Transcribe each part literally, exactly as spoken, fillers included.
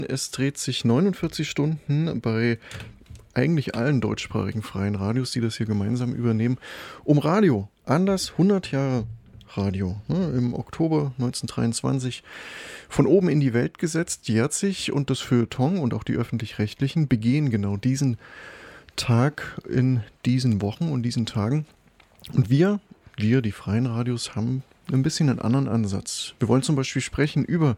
Es dreht sich neunundvierzig Stunden bei eigentlich allen deutschsprachigen freien Radios, die das hier gemeinsam übernehmen, um Radio. Anders hundert Jahre Radio. Ne, im Oktober neunzehnhundertdreiundzwanzig von oben in die Welt gesetzt, jährt sich, und das Feuilleton und auch die Öffentlich-Rechtlichen begehen genau diesen Tag in diesen Wochen und diesen Tagen. Und wir, wir, die freien Radios, haben ein bisschen einen anderen Ansatz. Wir wollen zum Beispiel sprechen über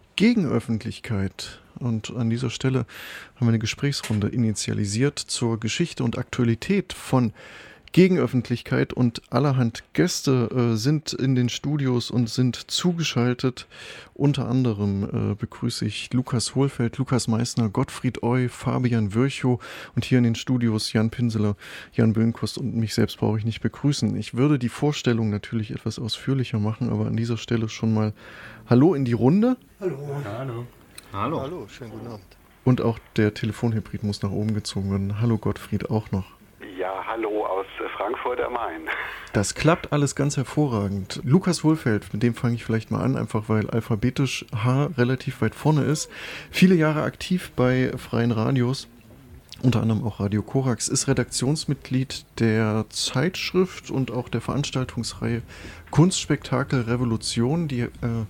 Gegenöffentlichkeit. Und an dieser Stelle haben wir eine Gesprächsrunde initialisiert zur Geschichte und Aktualität von Gegenöffentlichkeit, und allerhand Gäste äh, sind in den Studios und sind zugeschaltet. Unter anderem äh, begrüße ich Lukas Hohlfeld, Lukas Meissner, Gottfried Oy, Fabian Virchow und hier in den Studios Jan Pinseler, Jan Böhnkost, und mich selbst brauche ich nicht begrüßen. Ich würde die Vorstellung natürlich etwas ausführlicher machen, aber an dieser Stelle schon mal Hallo in die Runde. Hallo. Hallo. Hallo. Hallo, schönen guten Abend. Und auch der Telefonhybrid muss nach oben gezogen werden. Hallo Gottfried auch noch. Ja, hallo aus Frankfurt am Main. Das klappt alles ganz hervorragend. Lukas Hohlfeld, mit dem fange ich vielleicht mal an, einfach weil alphabetisch H relativ weit vorne ist. Viele Jahre aktiv bei freien Radios, unter anderem auch Radio Korax, ist Redaktionsmitglied der Zeitschrift und auch der Veranstaltungsreihe Kunstspektakel Revolution. Die, äh,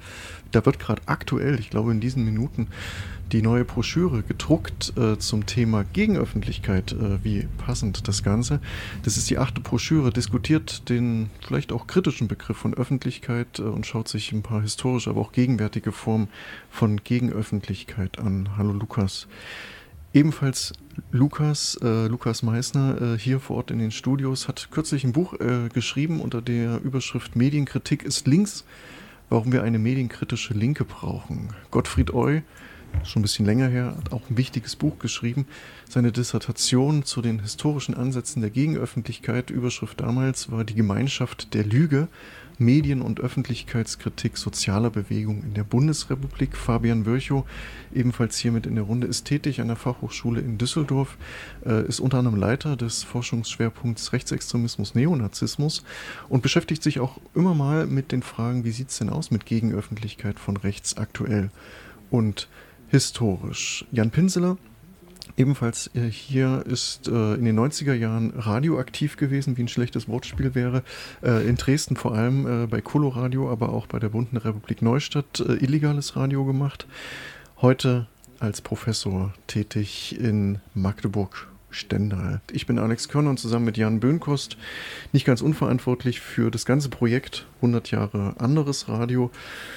da wird gerade aktuell, ich glaube in diesen Minuten, die neue Broschüre gedruckt äh, zum Thema Gegenöffentlichkeit. Äh, wie passend das Ganze. Das ist die achte Broschüre, diskutiert den vielleicht auch kritischen Begriff von Öffentlichkeit äh, und schaut sich ein paar historische, aber auch gegenwärtige Formen von Gegenöffentlichkeit an. Hallo Lukas. Ebenfalls Lukas, äh, Lukas Meissner, äh, hier vor Ort in den Studios, hat kürzlich ein Buch äh, geschrieben unter der Überschrift Medienkritik ist links, warum wir eine medienkritische Linke brauchen. Gottfried Oy, schon ein bisschen länger her, hat auch ein wichtiges Buch geschrieben. Seine Dissertation zu den historischen Ansätzen der Gegenöffentlichkeit, Überschrift damals, war die Gemeinschaft der Lüge, Medien- und Öffentlichkeitskritik sozialer Bewegungen in der Bundesrepublik. Fabian Virchow, ebenfalls hier mit in der Runde, ist tätig an der Fachhochschule in Düsseldorf, äh, ist unter anderem Leiter des Forschungsschwerpunkts Rechtsextremismus, Neonazismus und beschäftigt sich auch immer mal mit den Fragen, wie sieht es denn aus mit Gegenöffentlichkeit von rechts aktuell und historisch. Jan Pinseler, ebenfalls äh, hier, ist äh, in den neunziger Jahren radioaktiv gewesen, wie ein schlechtes Wortspiel wäre. Äh, in Dresden vor allem äh, bei Coloradio, aber auch bei der Bunten Republik Neustadt äh, illegales Radio gemacht. Heute als Professor tätig in Magdeburg-Stendal. Ich bin Alex Körner und zusammen mit Jan Böhnkost nicht ganz unverantwortlich für das ganze Projekt hundert Jahre anderes Radio.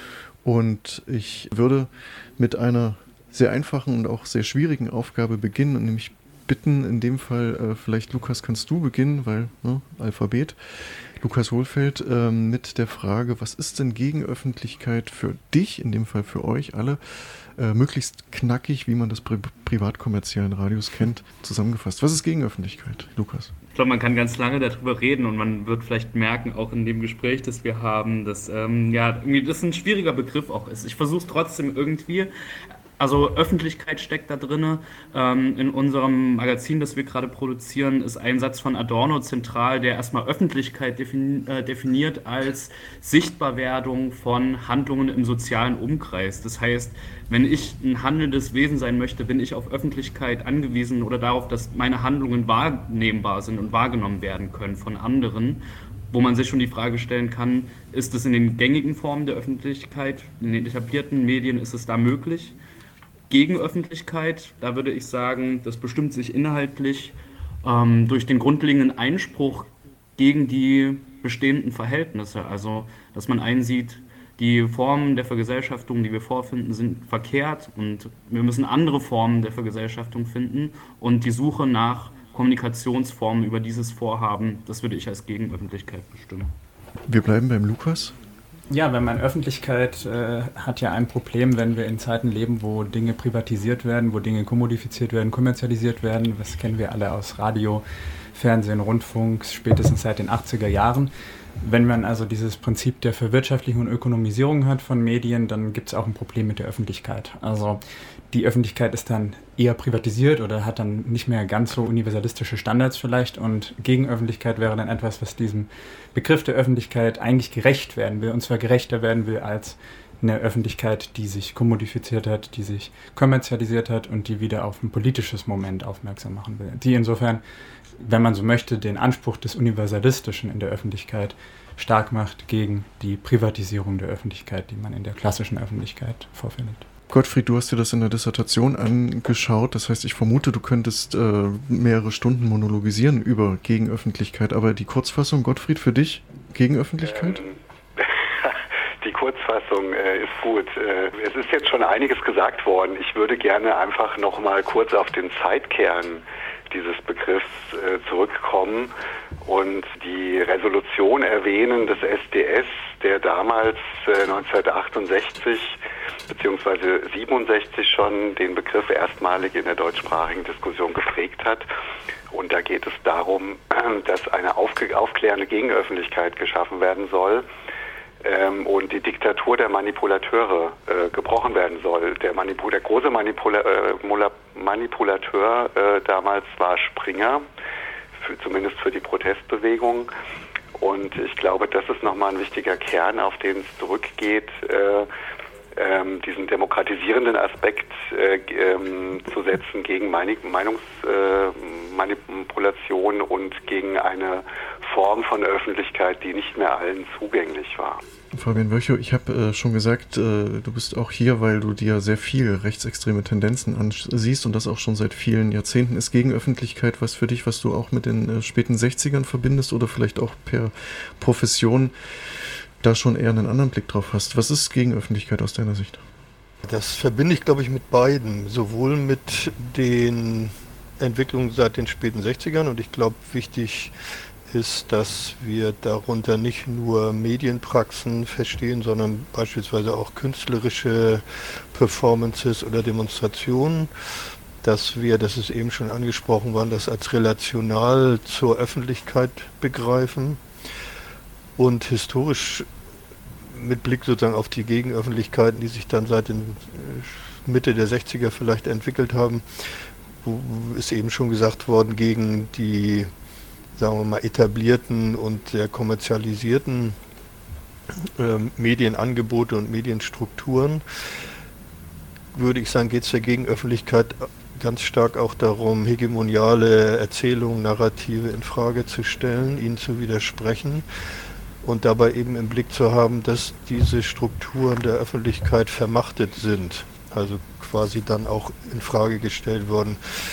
Und ich würde mit einer sehr einfachen und auch sehr schwierigen Aufgabe beginnen und nämlich bitten, in dem Fall, äh, vielleicht Lukas, kannst du beginnen, weil ne, Alphabet, Lukas Hohlfeld, äh, mit der Frage, was ist denn Gegenöffentlichkeit für dich, in dem Fall für euch alle, äh, möglichst knackig, wie man das pri- privatkommerziellen Radios kennt, zusammengefasst. Was ist Gegenöffentlichkeit, Lukas? Ich glaube, man kann ganz lange darüber reden und man wird vielleicht merken, auch in dem Gespräch, das wir haben, dass ähm, ja, irgendwie das ein schwieriger Begriff auch ist. Ich versuche es trotzdem irgendwie. Also Öffentlichkeit steckt da drin. Ähm, in unserem Magazin, das wir gerade produzieren, ist ein Satz von Adorno zentral, der erstmal Öffentlichkeit defini- äh, definiert als Sichtbarwerdung von Handlungen im sozialen Umkreis. Das heißt, wenn ich ein handelndes Wesen sein möchte, bin ich auf Öffentlichkeit angewiesen oder darauf, dass meine Handlungen wahrnehmbar sind und wahrgenommen werden können von anderen. Wo man sich schon die Frage stellen kann, ist es in den gängigen Formen der Öffentlichkeit, in den etablierten Medien, ist es da möglich? Gegenöffentlichkeit, da würde ich sagen, das bestimmt sich inhaltlich ähm, durch den grundlegenden Einspruch gegen die bestehenden Verhältnisse. Also, dass man einsieht, die Formen der Vergesellschaftung, die wir vorfinden, sind verkehrt und wir müssen andere Formen der Vergesellschaftung finden und die Suche nach Kommunikationsformen über dieses Vorhaben, das würde ich als Gegenöffentlichkeit bestimmen. Wir bleiben beim Lukas. Ja, wenn man Öffentlichkeit äh, hat ja ein Problem, wenn wir in Zeiten leben, wo Dinge privatisiert werden, wo Dinge kommodifiziert werden, kommerzialisiert werden. Das kennen wir alle aus Radio, Fernsehen, Rundfunk, spätestens seit den achtziger Jahren. Wenn man also dieses Prinzip der Verwirtschaftlichung und Ökonomisierung hat von Medien, dann gibt es auch ein Problem mit der Öffentlichkeit. Also die Öffentlichkeit ist dann eher privatisiert oder hat dann nicht mehr ganz so universalistische Standards vielleicht, und Gegenöffentlichkeit wäre dann etwas, was diesem Begriff der Öffentlichkeit eigentlich gerecht werden will, und zwar gerechter werden will als eine Öffentlichkeit, die sich kommodifiziert hat, die sich kommerzialisiert hat und die wieder auf ein politisches Moment aufmerksam machen will. Die insofern, wenn man so möchte, den Anspruch des Universalistischen in der Öffentlichkeit stark macht gegen die Privatisierung der Öffentlichkeit, die man in der klassischen Öffentlichkeit vorfindet. Gottfried, du hast dir das in der Dissertation angeschaut. Das heißt, ich vermute, du könntest äh, mehrere Stunden monologisieren über Gegenöffentlichkeit. Aber die Kurzfassung, Gottfried, für dich Gegenöffentlichkeit? Ähm, die Kurzfassung äh, ist gut. Äh, es ist jetzt schon einiges gesagt worden. Ich würde gerne einfach noch mal kurz auf den Zeitkern dieses Begriffs äh, zurückkommen und die Resolution erwähnen des S D S, der damals äh, neunzehnhundertachtundsechzig beziehungsweise siebenundsechzig schon den Begriff erstmalig in der deutschsprachigen Diskussion geprägt hat. Und da geht es darum, dass eine aufge- aufklärende Gegenöffentlichkeit geschaffen werden soll ähm, und die Diktatur der Manipulateure äh, gebrochen werden soll. Der, Manipul- der große Manipula- äh, Manipulateur äh, damals war Springer, für, zumindest für die Protestbewegung. Und ich glaube, das ist nochmal ein wichtiger Kern, auf den es zurückgeht, äh, ähm, diesen demokratisierenden Aspekt äh, ähm, zu setzen gegen Meinung, Meinungsmanipulation äh, und gegen eine Form von Öffentlichkeit, die nicht mehr allen zugänglich war. Fabian Wöchow, ich habe äh, schon gesagt, äh, du bist auch hier, weil du dir sehr viel rechtsextreme Tendenzen ansiehst und das auch schon seit vielen Jahrzehnten. Ist Gegenöffentlichkeit was für dich, was du auch mit den äh, späten sechzigern verbindest oder vielleicht auch per Profession da schon eher einen anderen Blick drauf hast? Was ist Gegenöffentlichkeit aus deiner Sicht? Das verbinde ich, glaube ich, mit beiden. Sowohl mit den Entwicklungen seit den späten sechzigern und ich glaube, wichtig ist, dass wir darunter nicht nur Medienpraxen verstehen, sondern beispielsweise auch künstlerische Performances oder Demonstrationen, dass wir, das ist eben schon angesprochen worden, das als relational zur Öffentlichkeit begreifen und historisch mit Blick sozusagen auf die Gegenöffentlichkeiten, die sich dann seit den Mitte der sechziger vielleicht entwickelt haben, wo ist eben schon gesagt worden, gegen die, sagen wir mal, etablierten und sehr kommerzialisierten äh, Medienangebote und Medienstrukturen, würde ich sagen, geht es der Gegenöffentlichkeit ganz stark auch darum, hegemoniale Erzählungen, Narrative in Frage zu stellen, ihnen zu widersprechen und dabei eben im Blick zu haben, dass diese Strukturen der Öffentlichkeit vermachtet sind, also quasi dann auch in Frage gestellt worden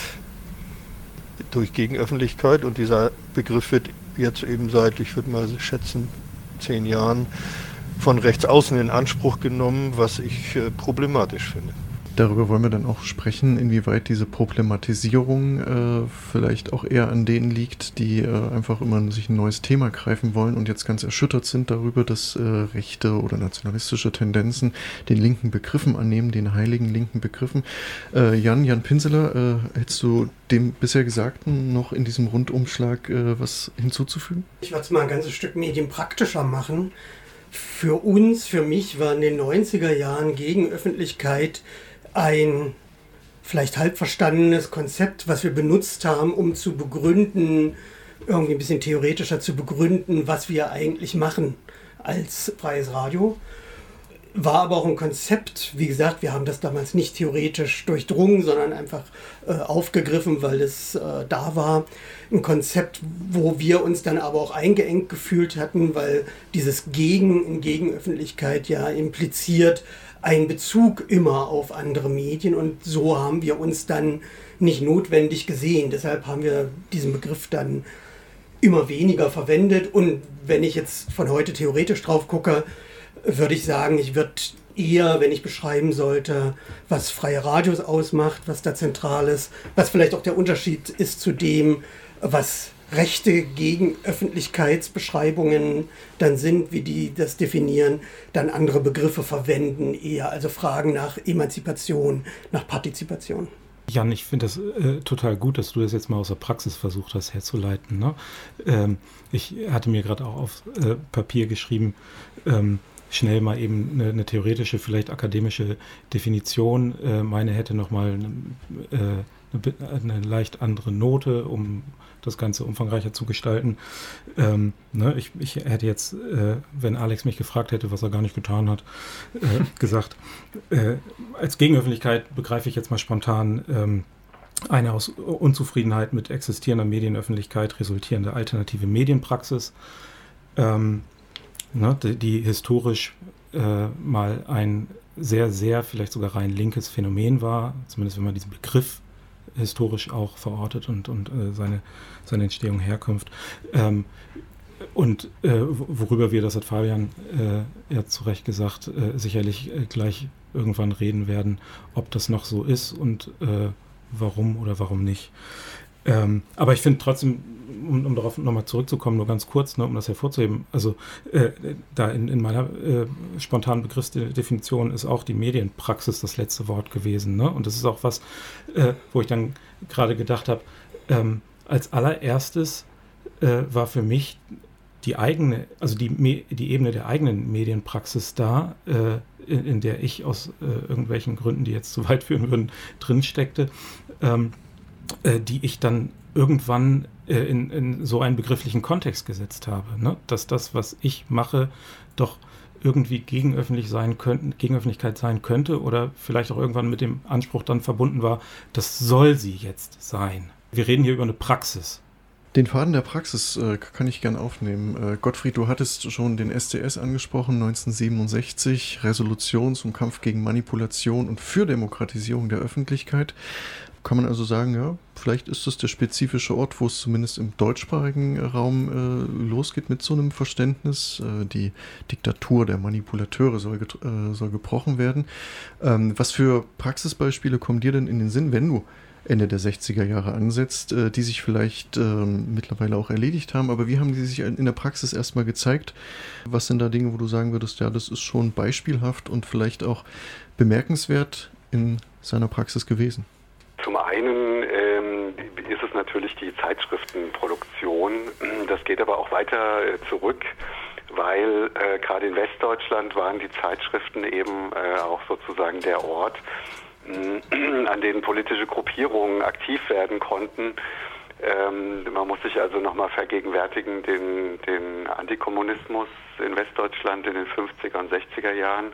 durch Gegenöffentlichkeit, und dieser Begriff wird jetzt eben seit, ich würde mal schätzen, zehn Jahren von rechts außen in Anspruch genommen, was ich äh, problematisch finde. Darüber wollen wir dann auch sprechen, inwieweit diese Problematisierung äh, vielleicht auch eher an denen liegt, die äh, einfach immer sich ein neues Thema greifen wollen und jetzt ganz erschüttert sind darüber, dass äh, rechte oder nationalistische Tendenzen den linken Begriffen annehmen, den heiligen linken Begriffen. Äh, Jan, Jan Pinseler, äh, hättest du dem bisher Gesagten noch in diesem Rundumschlag äh, was hinzuzufügen? Ich würde es mal ein ganzes Stück medienpraktischer machen. Für uns, für mich war in den neunziger Jahren Gegenöffentlichkeit ein vielleicht halb verstandenes Konzept, was wir benutzt haben, um zu begründen, irgendwie ein bisschen theoretischer zu begründen, was wir eigentlich machen als freies Radio. War aber auch ein Konzept, wie gesagt, wir haben das damals nicht theoretisch durchdrungen, sondern einfach äh, aufgegriffen, weil es äh, da war. Ein Konzept, wo wir uns dann aber auch eingeengt gefühlt hatten, weil dieses Gegen in Gegenöffentlichkeit ja impliziert ein Bezug immer auf andere Medien, und so haben wir uns dann nicht notwendig gesehen. Deshalb haben wir diesen Begriff dann immer weniger verwendet, und wenn ich jetzt von heute theoretisch drauf gucke, würde ich sagen, ich würde eher, wenn ich beschreiben sollte, was freie Radios ausmacht, was da zentral ist, was vielleicht auch der Unterschied ist zu dem, was rechte Gegenöffentlichkeitsbeschreibungen dann sind, wie die das definieren, dann andere Begriffe verwenden eher, also Fragen nach Emanzipation, nach Partizipation. Jan, ich finde das äh, total gut, dass du das jetzt mal aus der Praxis versucht hast herzuleiten. Ne? Ähm, ich hatte mir gerade auch auf äh, Papier geschrieben, ähm, schnell mal eben eine, eine theoretische, vielleicht akademische Definition. Äh, meine hätte nochmal äh, eine, eine leicht andere Note, um das Ganze umfangreicher zu gestalten. Ähm, ne, ich, ich hätte jetzt, äh, wenn Alex mich gefragt hätte, was er gar nicht getan hat, äh, gesagt, äh, als Gegenöffentlichkeit begreife ich jetzt mal spontan ähm, eine aus Unzufriedenheit mit existierender Medienöffentlichkeit resultierende alternative Medienpraxis, ähm, ne, die, die historisch äh, mal ein sehr, sehr, vielleicht sogar rein linkes Phänomen war, zumindest wenn man diesen Begriff historisch auch verortet und, und äh, seine, seine Entstehung, Herkunft. Ähm, und äh, worüber wir, das hat Fabian äh, ja zu Recht gesagt, äh, sicherlich äh, gleich irgendwann reden werden, ob das noch so ist und äh, warum oder warum nicht. Ähm, aber ich finde trotzdem, um, um darauf nochmal zurückzukommen, nur ganz kurz, ne, um das hervorzuheben, also äh, da in, in meiner äh, spontanen Begriffsdefinition ist auch die Medienpraxis das letzte Wort gewesen. Ne? Und das ist auch was, äh, wo ich dann gerade gedacht habe, ähm, als allererstes äh, war für mich die eigene, also die, Me- die Ebene der eigenen Medienpraxis da, äh, in, in der ich aus äh, irgendwelchen Gründen, die jetzt zu weit führen würden, drinsteckte, ähm, die ich dann irgendwann äh, in, in so einen begrifflichen Kontext gesetzt habe, ne? Dass das, was ich mache, doch irgendwie gegenöffentlich sein könnte, Gegenöffentlichkeit sein könnte oder vielleicht auch irgendwann mit dem Anspruch dann verbunden war, das soll sie jetzt sein. Wir reden hier über eine Praxis. Den Faden der Praxis äh, kann ich gern aufnehmen. Äh, Gottfried, du hattest schon den S D S angesprochen, neunzehnhundertsiebenundsechzig, Resolution zum Kampf gegen Manipulation und für Demokratisierung der Öffentlichkeit. Kann man also sagen, ja, vielleicht ist es der spezifische Ort, wo es zumindest im deutschsprachigen Raum äh, losgeht mit so einem Verständnis. Äh, die Diktatur der Manipulateure soll, get- äh, soll gebrochen werden. Ähm, was für Praxisbeispiele kommen dir denn in den Sinn, wenn du Ende der sechziger Jahre ansetzt, äh, die sich vielleicht ähm, mittlerweile auch erledigt haben, aber wie haben die sich in der Praxis erstmal gezeigt? Was sind da Dinge, wo du sagen würdest, ja, das ist schon beispielhaft und vielleicht auch bemerkenswert in seiner Praxis gewesen? Zum einen ähm, ist es natürlich die Zeitschriftenproduktion. Das geht aber auch weiter äh, zurück, weil äh, gerade in Westdeutschland waren die Zeitschriften eben äh, auch sozusagen der Ort, mh, an denen politische Gruppierungen aktiv werden konnten. Ähm, man muss sich also nochmal vergegenwärtigen, den, den Antikommunismus in Westdeutschland in den fünfziger und sechziger Jahren.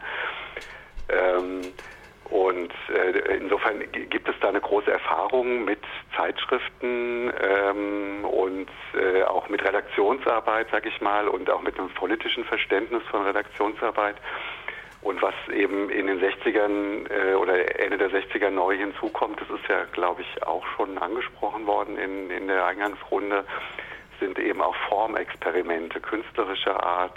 Ähm, Und äh, insofern gibt es da eine große Erfahrung mit Zeitschriften ähm, und äh, auch mit Redaktionsarbeit, sag ich mal, und auch mit einem politischen Verständnis von Redaktionsarbeit. Und was eben in den sechzigern äh, oder Ende der sechziger neu hinzukommt, das ist ja, glaube ich, auch schon angesprochen worden in, in der Eingangsrunde, sind eben auch Formexperimente künstlerischer Art,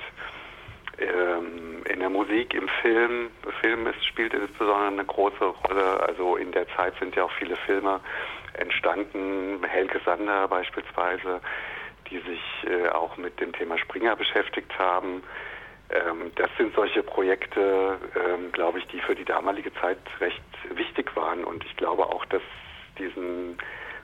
in der Musik, im Film. Film ist, spielt insbesondere eine große Rolle. Also in der Zeit sind ja auch viele Filme entstanden. Helge Sander beispielsweise, die sich äh, auch mit dem Thema Springer beschäftigt haben. Ähm, das sind solche Projekte, ähm, glaube ich, die für die damalige Zeit recht wichtig waren. Und ich glaube auch, dass diesen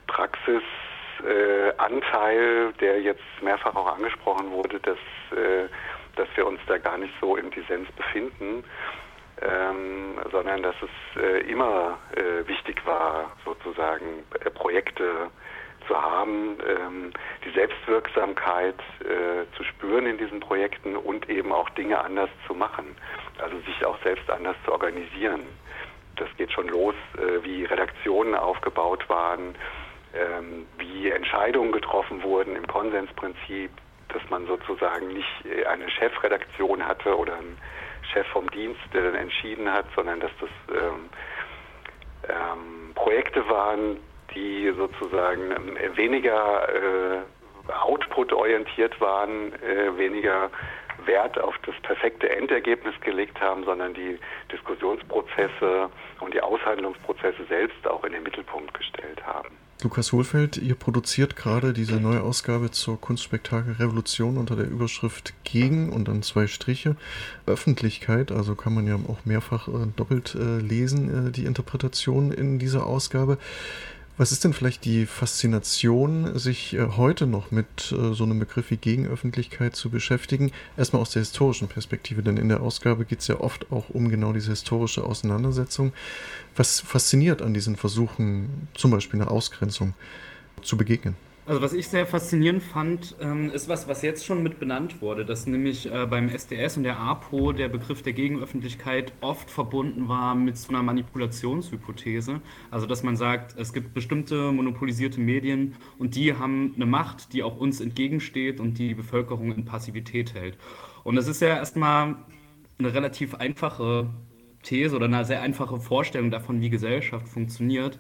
Praxisanteil, äh, der jetzt mehrfach auch angesprochen wurde, dass äh, dass wir uns da gar nicht so im Dissens befinden, ähm, sondern dass es äh, immer äh, wichtig war, sozusagen äh, Projekte zu haben, ähm, die Selbstwirksamkeit äh, zu spüren in diesen Projekten und eben auch Dinge anders zu machen, also sich auch selbst anders zu organisieren. Das geht schon los, äh, wie Redaktionen aufgebaut waren, ähm, wie Entscheidungen getroffen wurden im Konsensprinzip, dass man sozusagen nicht eine Chefredaktion hatte oder einen Chef vom Dienst, der dann entschieden hat, sondern dass das ähm, ähm, Projekte waren, die sozusagen äh, weniger äh, output-orientiert waren, äh, weniger Wert auf das perfekte Endergebnis gelegt haben, sondern die Diskussionsprozesse und die Aushandlungsprozesse selbst auch in den Mittelpunkt gestellt haben. Lukas Hohlfeld, ihr produziert gerade diese neue Ausgabe zur Kunstspektakel Revolution unter der Überschrift Gegen und dann zwei Striche Öffentlichkeit, also kann man ja auch mehrfach äh, doppelt äh, lesen, äh, die Interpretation in dieser Ausgabe. Was ist denn vielleicht die Faszination, sich äh, heute noch mit äh, so einem Begriff wie Gegenöffentlichkeit zu beschäftigen? Erstmal aus der historischen Perspektive, denn in der Ausgabe geht es ja oft auch um genau diese historische Auseinandersetzung. Was fasziniert an diesen Versuchen, zum Beispiel eine Ausgrenzung, zu begegnen? Also was ich sehr faszinierend fand, ähm, ist was, was jetzt schon mit benannt wurde, dass nämlich äh, beim S D S und der APO der Begriff der Gegenöffentlichkeit oft verbunden war mit so einer Manipulationshypothese. Also dass man sagt, es gibt bestimmte monopolisierte Medien und die haben eine Macht, die auch uns entgegensteht und die die Bevölkerung in Passivität hält. Und das ist ja erstmal eine relativ einfache These oder eine sehr einfache Vorstellung davon, wie Gesellschaft funktioniert.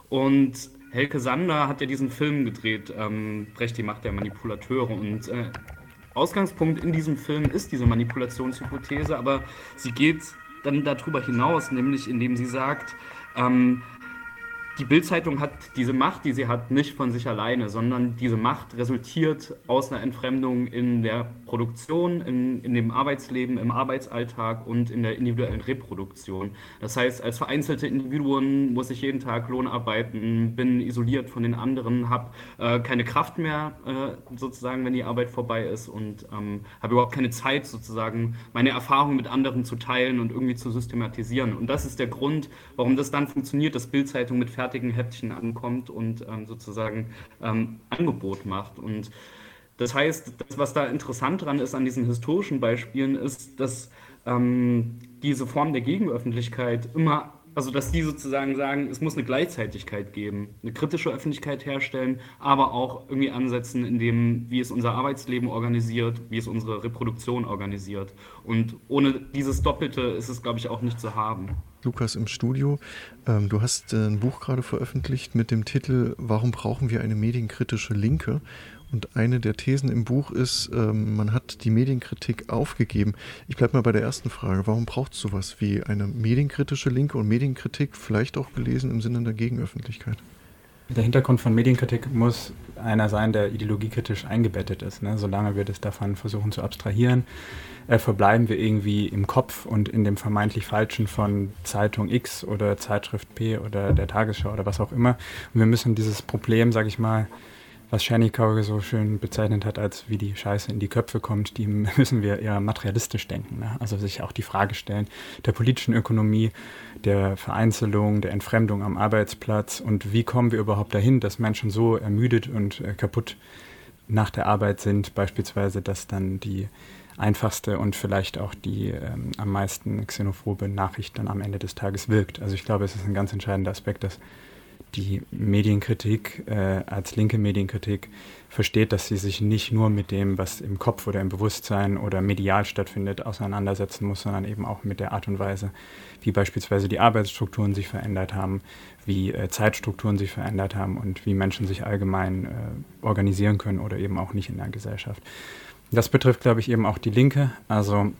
Und Helke Sander hat ja diesen Film gedreht, ähm, Brecht, die Macht der Manipulateure. Und äh, Ausgangspunkt in diesem Film ist diese Manipulationshypothese, aber sie geht dann darüber hinaus, nämlich indem sie sagt, ähm, die Bild-Zeitung hat diese Macht, die sie hat, nicht von sich alleine, sondern diese Macht resultiert aus einer Entfremdung in der Produktion, in, in dem Arbeitsleben, im Arbeitsalltag und in der individuellen Reproduktion. Das heißt, als vereinzelte Individuen muss ich jeden Tag Lohn arbeiten, bin isoliert von den anderen, habe äh, keine Kraft mehr, äh, sozusagen, wenn die Arbeit vorbei ist und ähm, habe überhaupt keine Zeit, sozusagen, meine Erfahrungen mit anderen zu teilen und irgendwie zu systematisieren. Und das ist der Grund, warum das dann funktioniert, dass Bild-Zeitung mit fertigen Heftchen ankommt und ähm, sozusagen ähm, Angebot macht. Und das heißt, das, was da interessant dran ist an diesen historischen Beispielen, ist, dass ähm, diese Form der Gegenöffentlichkeit immer, also dass die sozusagen sagen, es muss eine Gleichzeitigkeit geben, eine kritische Öffentlichkeit herstellen, aber auch irgendwie ansetzen in dem, wie es unser Arbeitsleben organisiert, wie es unsere Reproduktion organisiert. Und ohne dieses Doppelte ist es, glaube ich, auch nicht zu haben. Lukas im Studio, ähm, du hast äh, ein Buch gerade veröffentlicht mit dem Titel Warum brauchen wir eine medienkritische Linke? Und eine der Thesen im Buch ist, ähm, man hat die Medienkritik aufgegeben. Ich bleibe mal bei der ersten Frage. Warum braucht es sowas wie eine medienkritische Linke und Medienkritik, vielleicht auch gelesen im Sinne der Gegenöffentlichkeit? Der Hintergrund von Medienkritik muss einer sein, der ideologiekritisch eingebettet ist. Ne? Solange wir das davon versuchen zu abstrahieren, äh, verbleiben wir irgendwie im Kopf und in dem vermeintlich Falschen von Zeitung X oder Zeitschrift P oder der Tagesschau oder was auch immer. Und wir müssen dieses Problem, sage ich mal, was Tschernikau so schön bezeichnet hat, als wie die Scheiße in die Köpfe kommt, die müssen wir eher materialistisch denken. Ne? Also sich auch die Frage stellen der politischen Ökonomie, der Vereinzelung, der Entfremdung am Arbeitsplatz und wie kommen wir überhaupt dahin, dass Menschen so ermüdet und äh, kaputt nach der Arbeit sind, beispielsweise, dass dann die einfachste und vielleicht auch die ähm, am meisten xenophobe Nachricht dann am Ende des Tages wirkt. Also ich glaube, es ist ein ganz entscheidender Aspekt, dass die Medienkritik äh, als linke Medienkritik versteht, dass sie sich nicht nur mit dem, was im Kopf oder im Bewusstsein oder medial stattfindet, auseinandersetzen muss, sondern eben auch mit der Art und Weise, wie beispielsweise die Arbeitsstrukturen sich verändert haben, wie äh, Zeitstrukturen sich verändert haben und wie Menschen sich allgemein äh, organisieren können oder eben auch nicht in der Gesellschaft. Das betrifft, glaube ich, eben auch die Linke. Also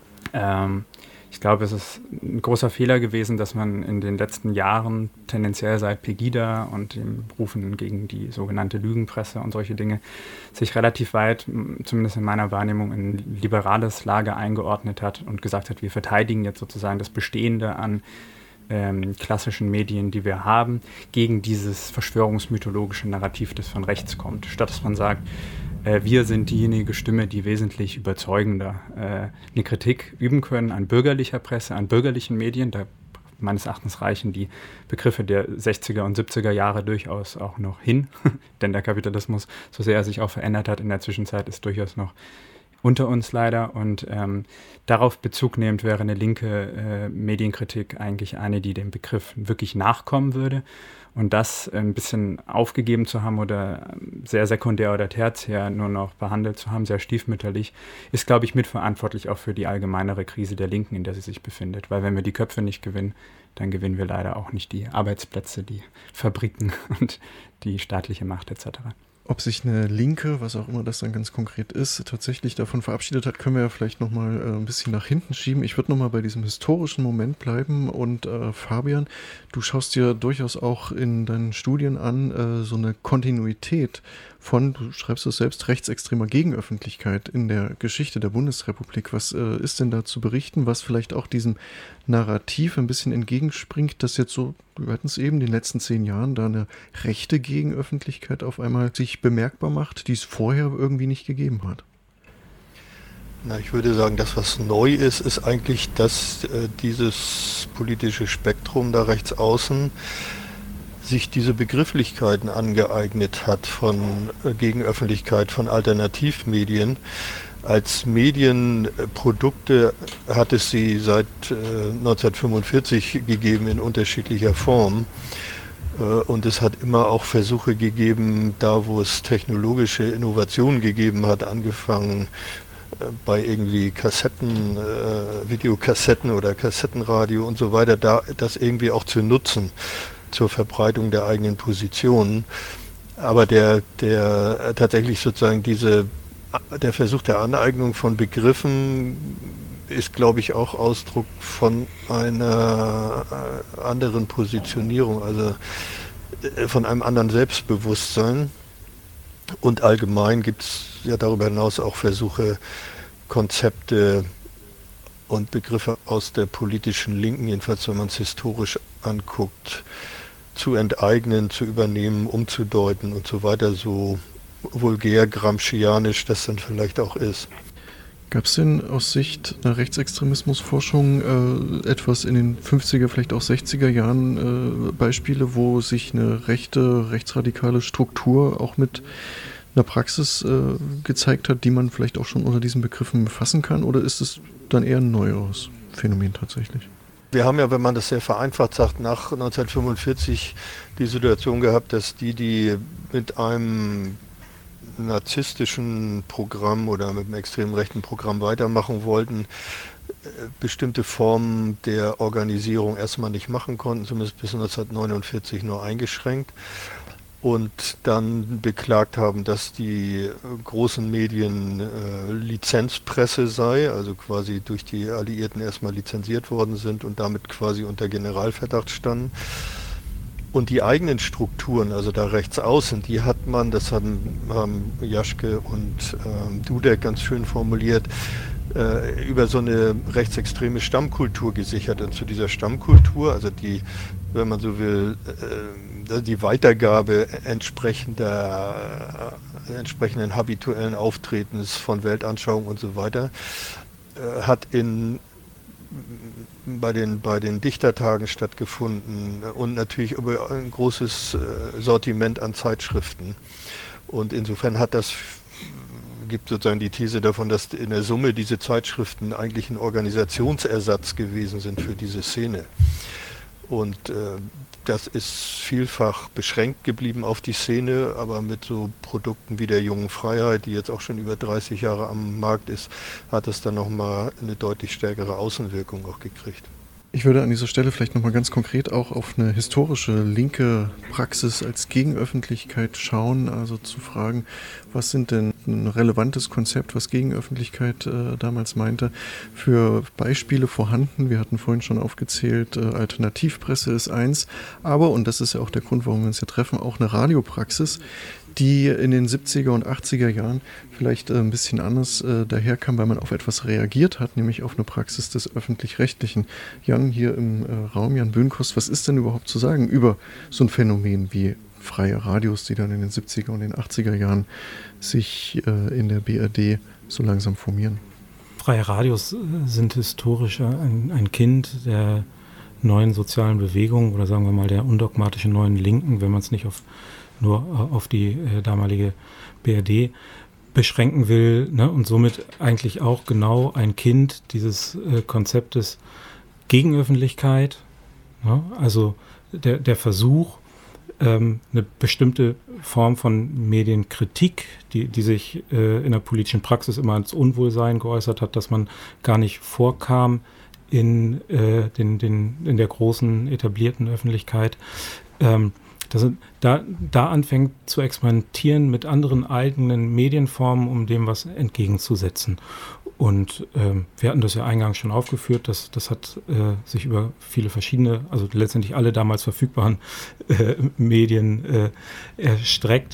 ähm, ich glaube, es ist ein großer Fehler gewesen, dass man in den letzten Jahren tendenziell seit Pegida und dem Rufen gegen die sogenannte Lügenpresse und solche Dinge sich relativ weit, zumindest in meiner Wahrnehmung, in liberales Lager eingeordnet hat und gesagt hat, wir verteidigen jetzt sozusagen das Bestehende an ähm, klassischen Medien, die wir haben, gegen dieses verschwörungsmythologische Narrativ, das von rechts kommt. Statt dass man sagt, wir sind diejenige Stimme, die wesentlich überzeugender äh, eine Kritik üben können an bürgerlicher Presse, an bürgerlichen Medien. Da meines Erachtens reichen die Begriffe der sechziger und siebziger Jahre durchaus auch noch hin. Denn der Kapitalismus, so sehr er sich auch verändert hat in der Zwischenzeit, ist durchaus noch unter uns leider. Und ähm, darauf Bezug nehmend wäre eine linke äh, Medienkritik eigentlich eine, die dem Begriff wirklich nachkommen würde. Und das ein bisschen aufgegeben zu haben oder sehr sekundär oder tertiär nur noch behandelt zu haben, sehr stiefmütterlich, ist, glaube ich, mitverantwortlich auch für die allgemeinere Krise der Linken, in der sie sich befindet. Weil wenn wir die Köpfe nicht gewinnen, dann gewinnen wir leider auch nicht die Arbeitsplätze, die Fabriken und die staatliche Macht et cetera. Ob sich eine Linke, was auch immer das dann ganz konkret ist, tatsächlich davon verabschiedet hat, können wir ja vielleicht nochmal äh, ein bisschen nach hinten schieben. Ich würde nochmal bei diesem historischen Moment bleiben und äh, Fabian, du schaust dir durchaus auch in deinen Studien an, äh, so eine Kontinuität von, du schreibst es selbst, rechtsextremer Gegenöffentlichkeit in der Geschichte der Bundesrepublik. Was äh, ist denn da zu berichten, was vielleicht auch diesem Narrativ ein bisschen entgegenspringt, dass jetzt so, wir hatten es eben, in den letzten zehn Jahren da eine rechte Gegenöffentlichkeit auf einmal sich bemerkbar macht, die es vorher irgendwie nicht gegeben hat? Na, ich würde sagen, das, was neu ist, ist eigentlich, dass äh, dieses politische Spektrum da rechts außen sich diese Begrifflichkeiten angeeignet hat von äh, Gegenöffentlichkeit, von Alternativmedien. Als Medienprodukte hat es sie seit äh, neunzehnhundertfünfundvierzig gegeben in unterschiedlicher Form. Äh, und es hat immer auch Versuche gegeben, da wo es technologische Innovationen gegeben hat, angefangen äh, bei irgendwie Kassetten, äh, Videokassetten oder Kassettenradio und so weiter, da das irgendwie auch zu nutzen zur Verbreitung der eigenen Positionen. Aber der, der tatsächlich sozusagen diese, der Versuch der Aneignung von Begriffen ist, glaube ich, auch Ausdruck von einer anderen Positionierung, also von einem anderen Selbstbewusstsein. Und allgemein gibt es ja darüber hinaus auch Versuche, Konzepte und Begriffe aus der politischen Linken, jedenfalls wenn man es historisch anguckt, zu enteignen, zu übernehmen, umzudeuten und so weiter, so vulgär gramscianisch das dann vielleicht auch ist. Gab es denn aus Sicht einer Rechtsextremismusforschung äh, etwas in den fünfziger, vielleicht auch sechziger Jahren äh, Beispiele, wo sich eine rechte, rechtsradikale Struktur auch mit einer Praxis äh, gezeigt hat, die man vielleicht auch schon unter diesen Begriffen fassen kann? Oder ist es dann eher ein neueres Phänomen tatsächlich? Wir haben ja, wenn man das sehr vereinfacht sagt, nach neunzehnhundertfünfundvierzig die Situation gehabt, dass die, die mit einem narzisstischen Programm oder mit einem extrem rechten Programm weitermachen wollten, bestimmte Formen der Organisierung erstmal nicht machen konnten, zumindest bis neunzehnhundertneunundvierzig nur eingeschränkt. Und dann beklagt haben, dass die großen Medien äh, Lizenzpresse sei, also quasi durch die Alliierten erstmal lizenziert worden sind und damit quasi unter Generalverdacht standen. Und die eigenen Strukturen, also da rechts außen, die hat man, das haben, haben Jaschke und ähm, Dudek ganz schön formuliert, äh, über so eine rechtsextreme Stammkultur gesichert. Und zu dieser Stammkultur, also die, wenn man so will, äh, die Weitergabe entsprechender, äh, entsprechenden habituellen Auftretens von Weltanschauung und so weiter, äh, hat in bei den, bei den Dichtertagen stattgefunden und natürlich über ein großes Sortiment an Zeitschriften. Und insofern hat das, gibt sozusagen die These davon, dass in der Summe diese Zeitschriften eigentlich ein Organisationsersatz gewesen sind für diese Szene. Und äh, das ist vielfach beschränkt geblieben auf die Szene, aber mit so Produkten wie der Jungen Freiheit, die jetzt auch schon über dreißig Jahre am Markt ist, hat es dann nochmal eine deutlich stärkere Außenwirkung auch gekriegt. Ich würde an dieser Stelle vielleicht nochmal ganz konkret auch auf eine historische linke Praxis als Gegenöffentlichkeit schauen, also zu fragen, was sind denn ein relevantes Konzept, was Gegenöffentlichkeit äh, damals meinte, für Beispiele vorhanden. Wir hatten vorhin schon aufgezählt, äh, Alternativpresse ist eins, aber, und das ist ja auch der Grund, warum wir uns hier treffen, auch eine Radiopraxis, die in den siebziger und achtziger Jahren vielleicht äh, ein bisschen anders äh, daherkam, weil man auf etwas reagiert hat, nämlich auf eine Praxis des Öffentlich-Rechtlichen. Jan hier im äh, Raum, Jan Böhnkost, was ist denn überhaupt zu sagen über so ein Phänomen wie freie Radios, die dann in den siebziger und den achtziger Jahren sich äh, in der B R D so langsam formieren? Freie Radios sind historisch ein, ein Kind der neuen sozialen Bewegung oder sagen wir mal der undogmatischen neuen Linken, wenn man es nicht auf nur auf die äh, damalige B R D beschränken will, ne? Und somit eigentlich auch genau ein Kind dieses äh, Konzeptes Gegenöffentlichkeit, ne? Also der, der Versuch, ähm, eine bestimmte Form von Medienkritik, die, die sich äh, in der politischen Praxis immer als Unwohlsein geäußert hat, dass man gar nicht vorkam in, äh, den, den, in der großen etablierten Öffentlichkeit, ähm, dass da, da anfängt zu experimentieren mit anderen eigenen Medienformen, um dem was entgegenzusetzen. Und ähm, wir hatten das ja eingangs schon aufgeführt, dass das hat äh, sich über viele verschiedene, also letztendlich alle damals verfügbaren äh, Medien äh, erstreckt.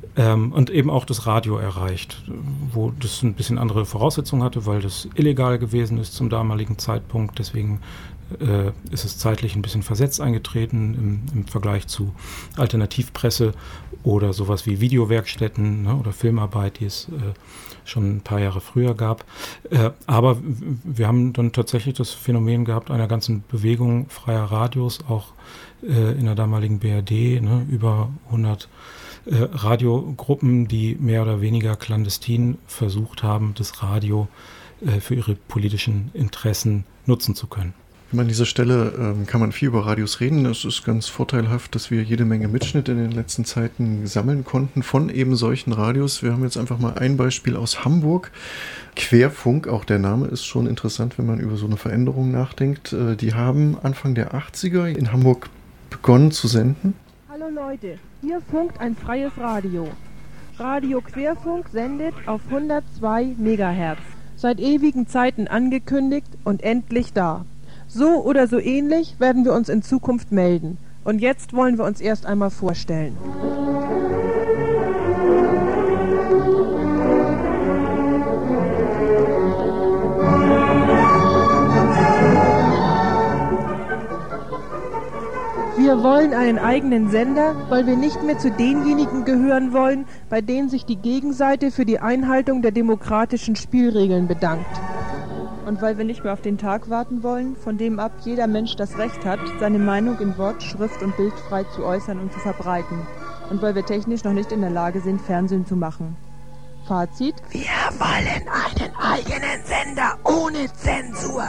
Ähm, und eben auch das Radio erreicht, wo das ein bisschen andere Voraussetzungen hatte, weil das illegal gewesen ist zum damaligen Zeitpunkt. Deswegen äh, ist es zeitlich ein bisschen versetzt eingetreten im, im Vergleich zu Alternativpresse oder sowas wie Videowerkstätten, ne, oder Filmarbeit, die es äh, schon ein paar Jahre früher gab. Äh, aber w- wir haben dann tatsächlich das Phänomen gehabt einer ganzen Bewegung freier Radios, auch äh, in der damaligen B R D, ne, über hundert Äh, Radiogruppen, die mehr oder weniger clandestin versucht haben, das Radio äh, für ihre politischen Interessen nutzen zu können. An dieser Stelle ähm, kann man viel über Radios reden. Es ist ganz vorteilhaft, dass wir jede Menge Mitschnitte in den letzten Zeiten sammeln konnten von eben solchen Radios. Wir haben jetzt einfach mal ein Beispiel aus Hamburg. Querfunk, auch der Name ist schon interessant, wenn man über so eine Veränderung nachdenkt. Äh, die haben Anfang der achtziger in Hamburg begonnen zu senden. Hallo Leute, hier funkt ein freies Radio. Radio Querfunk sendet auf hundertzwei Megahertz. Seit ewigen Zeiten angekündigt und endlich da. So oder so ähnlich werden wir uns in Zukunft melden. Und jetzt wollen wir uns erst einmal vorstellen. Wir wollen einen eigenen Sender, weil wir nicht mehr zu denjenigen gehören wollen, bei denen sich die Gegenseite für die Einhaltung der demokratischen Spielregeln bedankt. Und weil wir nicht mehr auf den Tag warten wollen, von dem ab jeder Mensch das Recht hat, seine Meinung in Wort, Schrift und Bild frei zu äußern und zu verbreiten. Und weil wir technisch noch nicht in der Lage sind, Fernsehen zu machen. Fazit: Wir wollen einen eigenen Sender ohne Zensur.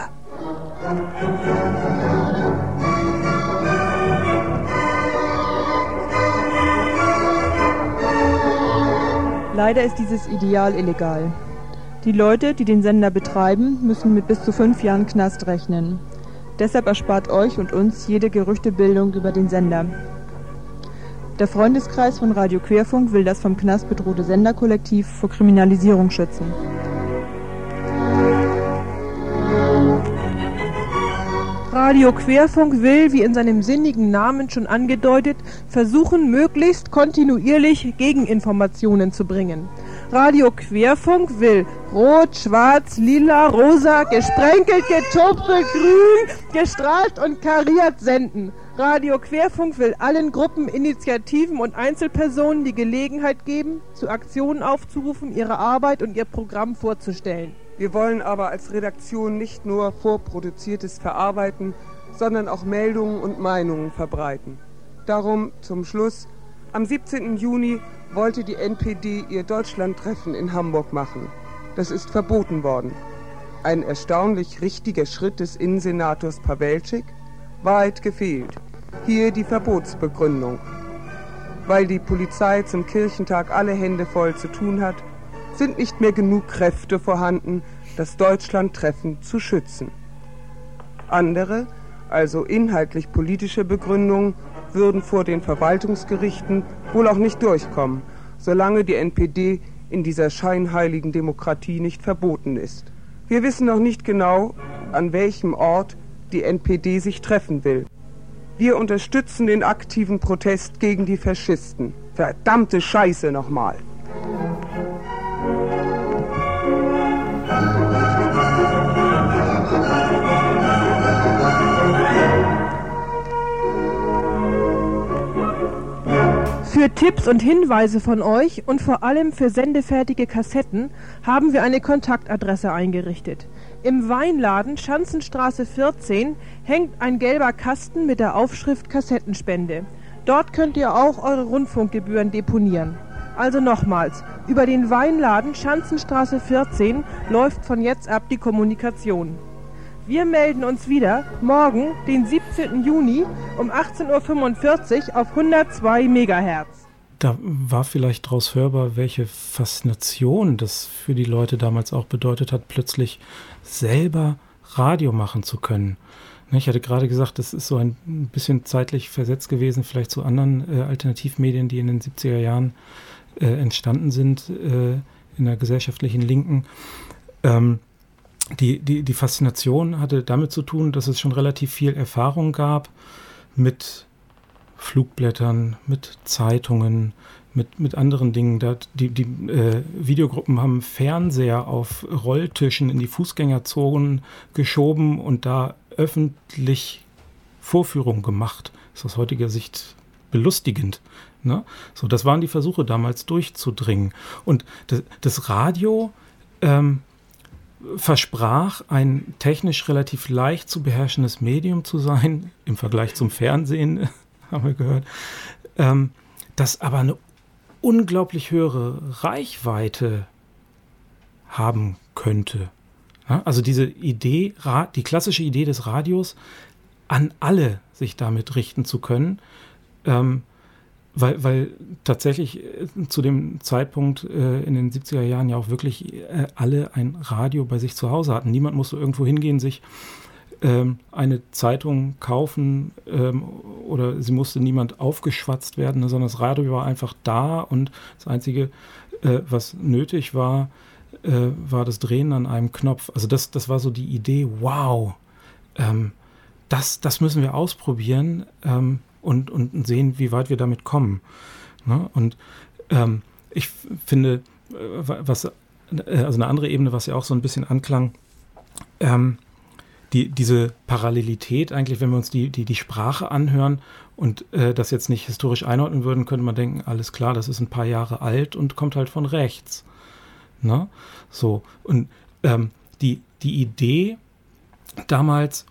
Leider ist dieses Ideal illegal. Die Leute, die den Sender betreiben, müssen mit bis zu fünf Jahren Knast rechnen. Deshalb erspart euch und uns jede Gerüchtebildung über den Sender. Der Freundeskreis von Radio Querfunk will das vom Knast bedrohte Senderkollektiv vor Kriminalisierung schützen. Radio Querfunk will, wie in seinem sinnigen Namen schon angedeutet, versuchen, möglichst kontinuierlich Gegeninformationen zu bringen. Radio Querfunk will rot, schwarz, lila, rosa, gesprenkelt, getupfelt, grün, gestrahlt und kariert senden. Radio Querfunk will allen Gruppen, Initiativen und Einzelpersonen die Gelegenheit geben, zu Aktionen aufzurufen, ihre Arbeit und ihr Programm vorzustellen. Wir wollen aber als Redaktion nicht nur Vorproduziertes verarbeiten, sondern auch Meldungen und Meinungen verbreiten. Darum zum Schluss: Am siebzehnten Juni wollte die N P D ihr Deutschlandtreffen in Hamburg machen. Das ist verboten worden. Ein erstaunlich richtiger Schritt des Innensenators Pawelczyk? Weit gefehlt. Hier die Verbotsbegründung. Weil die Polizei zum Kirchentag alle Hände voll zu tun hat, sind nicht mehr genug Kräfte vorhanden, das Deutschlandtreffen zu schützen. Andere, also inhaltlich politische Begründungen, würden vor den Verwaltungsgerichten wohl auch nicht durchkommen, solange die N P D in dieser scheinheiligen Demokratie nicht verboten ist. Wir wissen noch nicht genau, an welchem Ort die N P D sich treffen will. Wir unterstützen den aktiven Protest gegen die Faschisten. Verdammte Scheiße nochmal! Für Tipps und Hinweise von euch und vor allem für sendefertige Kassetten haben wir eine Kontaktadresse eingerichtet. Im Weinladen Schanzenstraße vierzehn hängt ein gelber Kasten mit der Aufschrift Kassettenspende. Dort könnt ihr auch eure Rundfunkgebühren deponieren. Also nochmals, über den Weinladen Schanzenstraße vierzehn läuft von jetzt ab die Kommunikation. Wir melden uns wieder morgen, den siebzehnten Juni um achtzehn Uhr fünfundvierzig auf hundertzwei Megahertz. Da war vielleicht daraus hörbar, welche Faszination das für die Leute damals auch bedeutet hat, plötzlich selber Radio machen zu können. Ich hatte gerade gesagt, das ist so ein bisschen zeitlich versetzt gewesen, vielleicht zu anderen äh, Alternativmedien, die in den siebziger Jahren äh, entstanden sind, äh, in der gesellschaftlichen Linken. Ähm, Die, die, die Faszination hatte damit zu tun, dass es schon relativ viel Erfahrung gab mit Flugblättern, mit Zeitungen, mit, mit anderen Dingen. Da, die die äh, Videogruppen haben Fernseher auf Rolltischen in die Fußgängerzonen geschoben und da öffentlich Vorführungen gemacht. Das ist aus heutiger Sicht belustigend. Ne? So, das waren die Versuche damals durchzudringen. Und das, das Radio ähm, versprach, ein technisch relativ leicht zu beherrschendes Medium zu sein, im Vergleich zum Fernsehen, haben wir gehört, ähm, das aber eine unglaublich höhere Reichweite haben könnte. Ja, also diese Idee, die klassische Idee des Radios, an alle sich damit richten zu können, ähm, weil, weil tatsächlich zu dem Zeitpunkt äh, in den siebziger Jahren ja auch wirklich äh, alle ein Radio bei sich zu Hause hatten. Niemand musste irgendwo hingehen, sich ähm, eine Zeitung kaufen ähm, oder sie musste niemand aufgeschwatzt werden, sondern das Radio war einfach da und das Einzige, äh, was nötig war, äh, war das Drehen an einem Knopf. Also das, das war so die Idee, wow, ähm, das, das müssen wir ausprobieren ähm, und, und sehen, wie weit wir damit kommen. Ne? Und ähm, ich finde, was, äh, also eine andere Ebene, was ja auch so ein bisschen anklang, ähm, die, diese Parallelität eigentlich, wenn wir uns die, die, die Sprache anhören und äh, das jetzt nicht historisch einordnen würden, könnte man denken, alles klar, das ist ein paar Jahre alt und kommt halt von rechts. Ne? So, und ähm, die, die Idee damals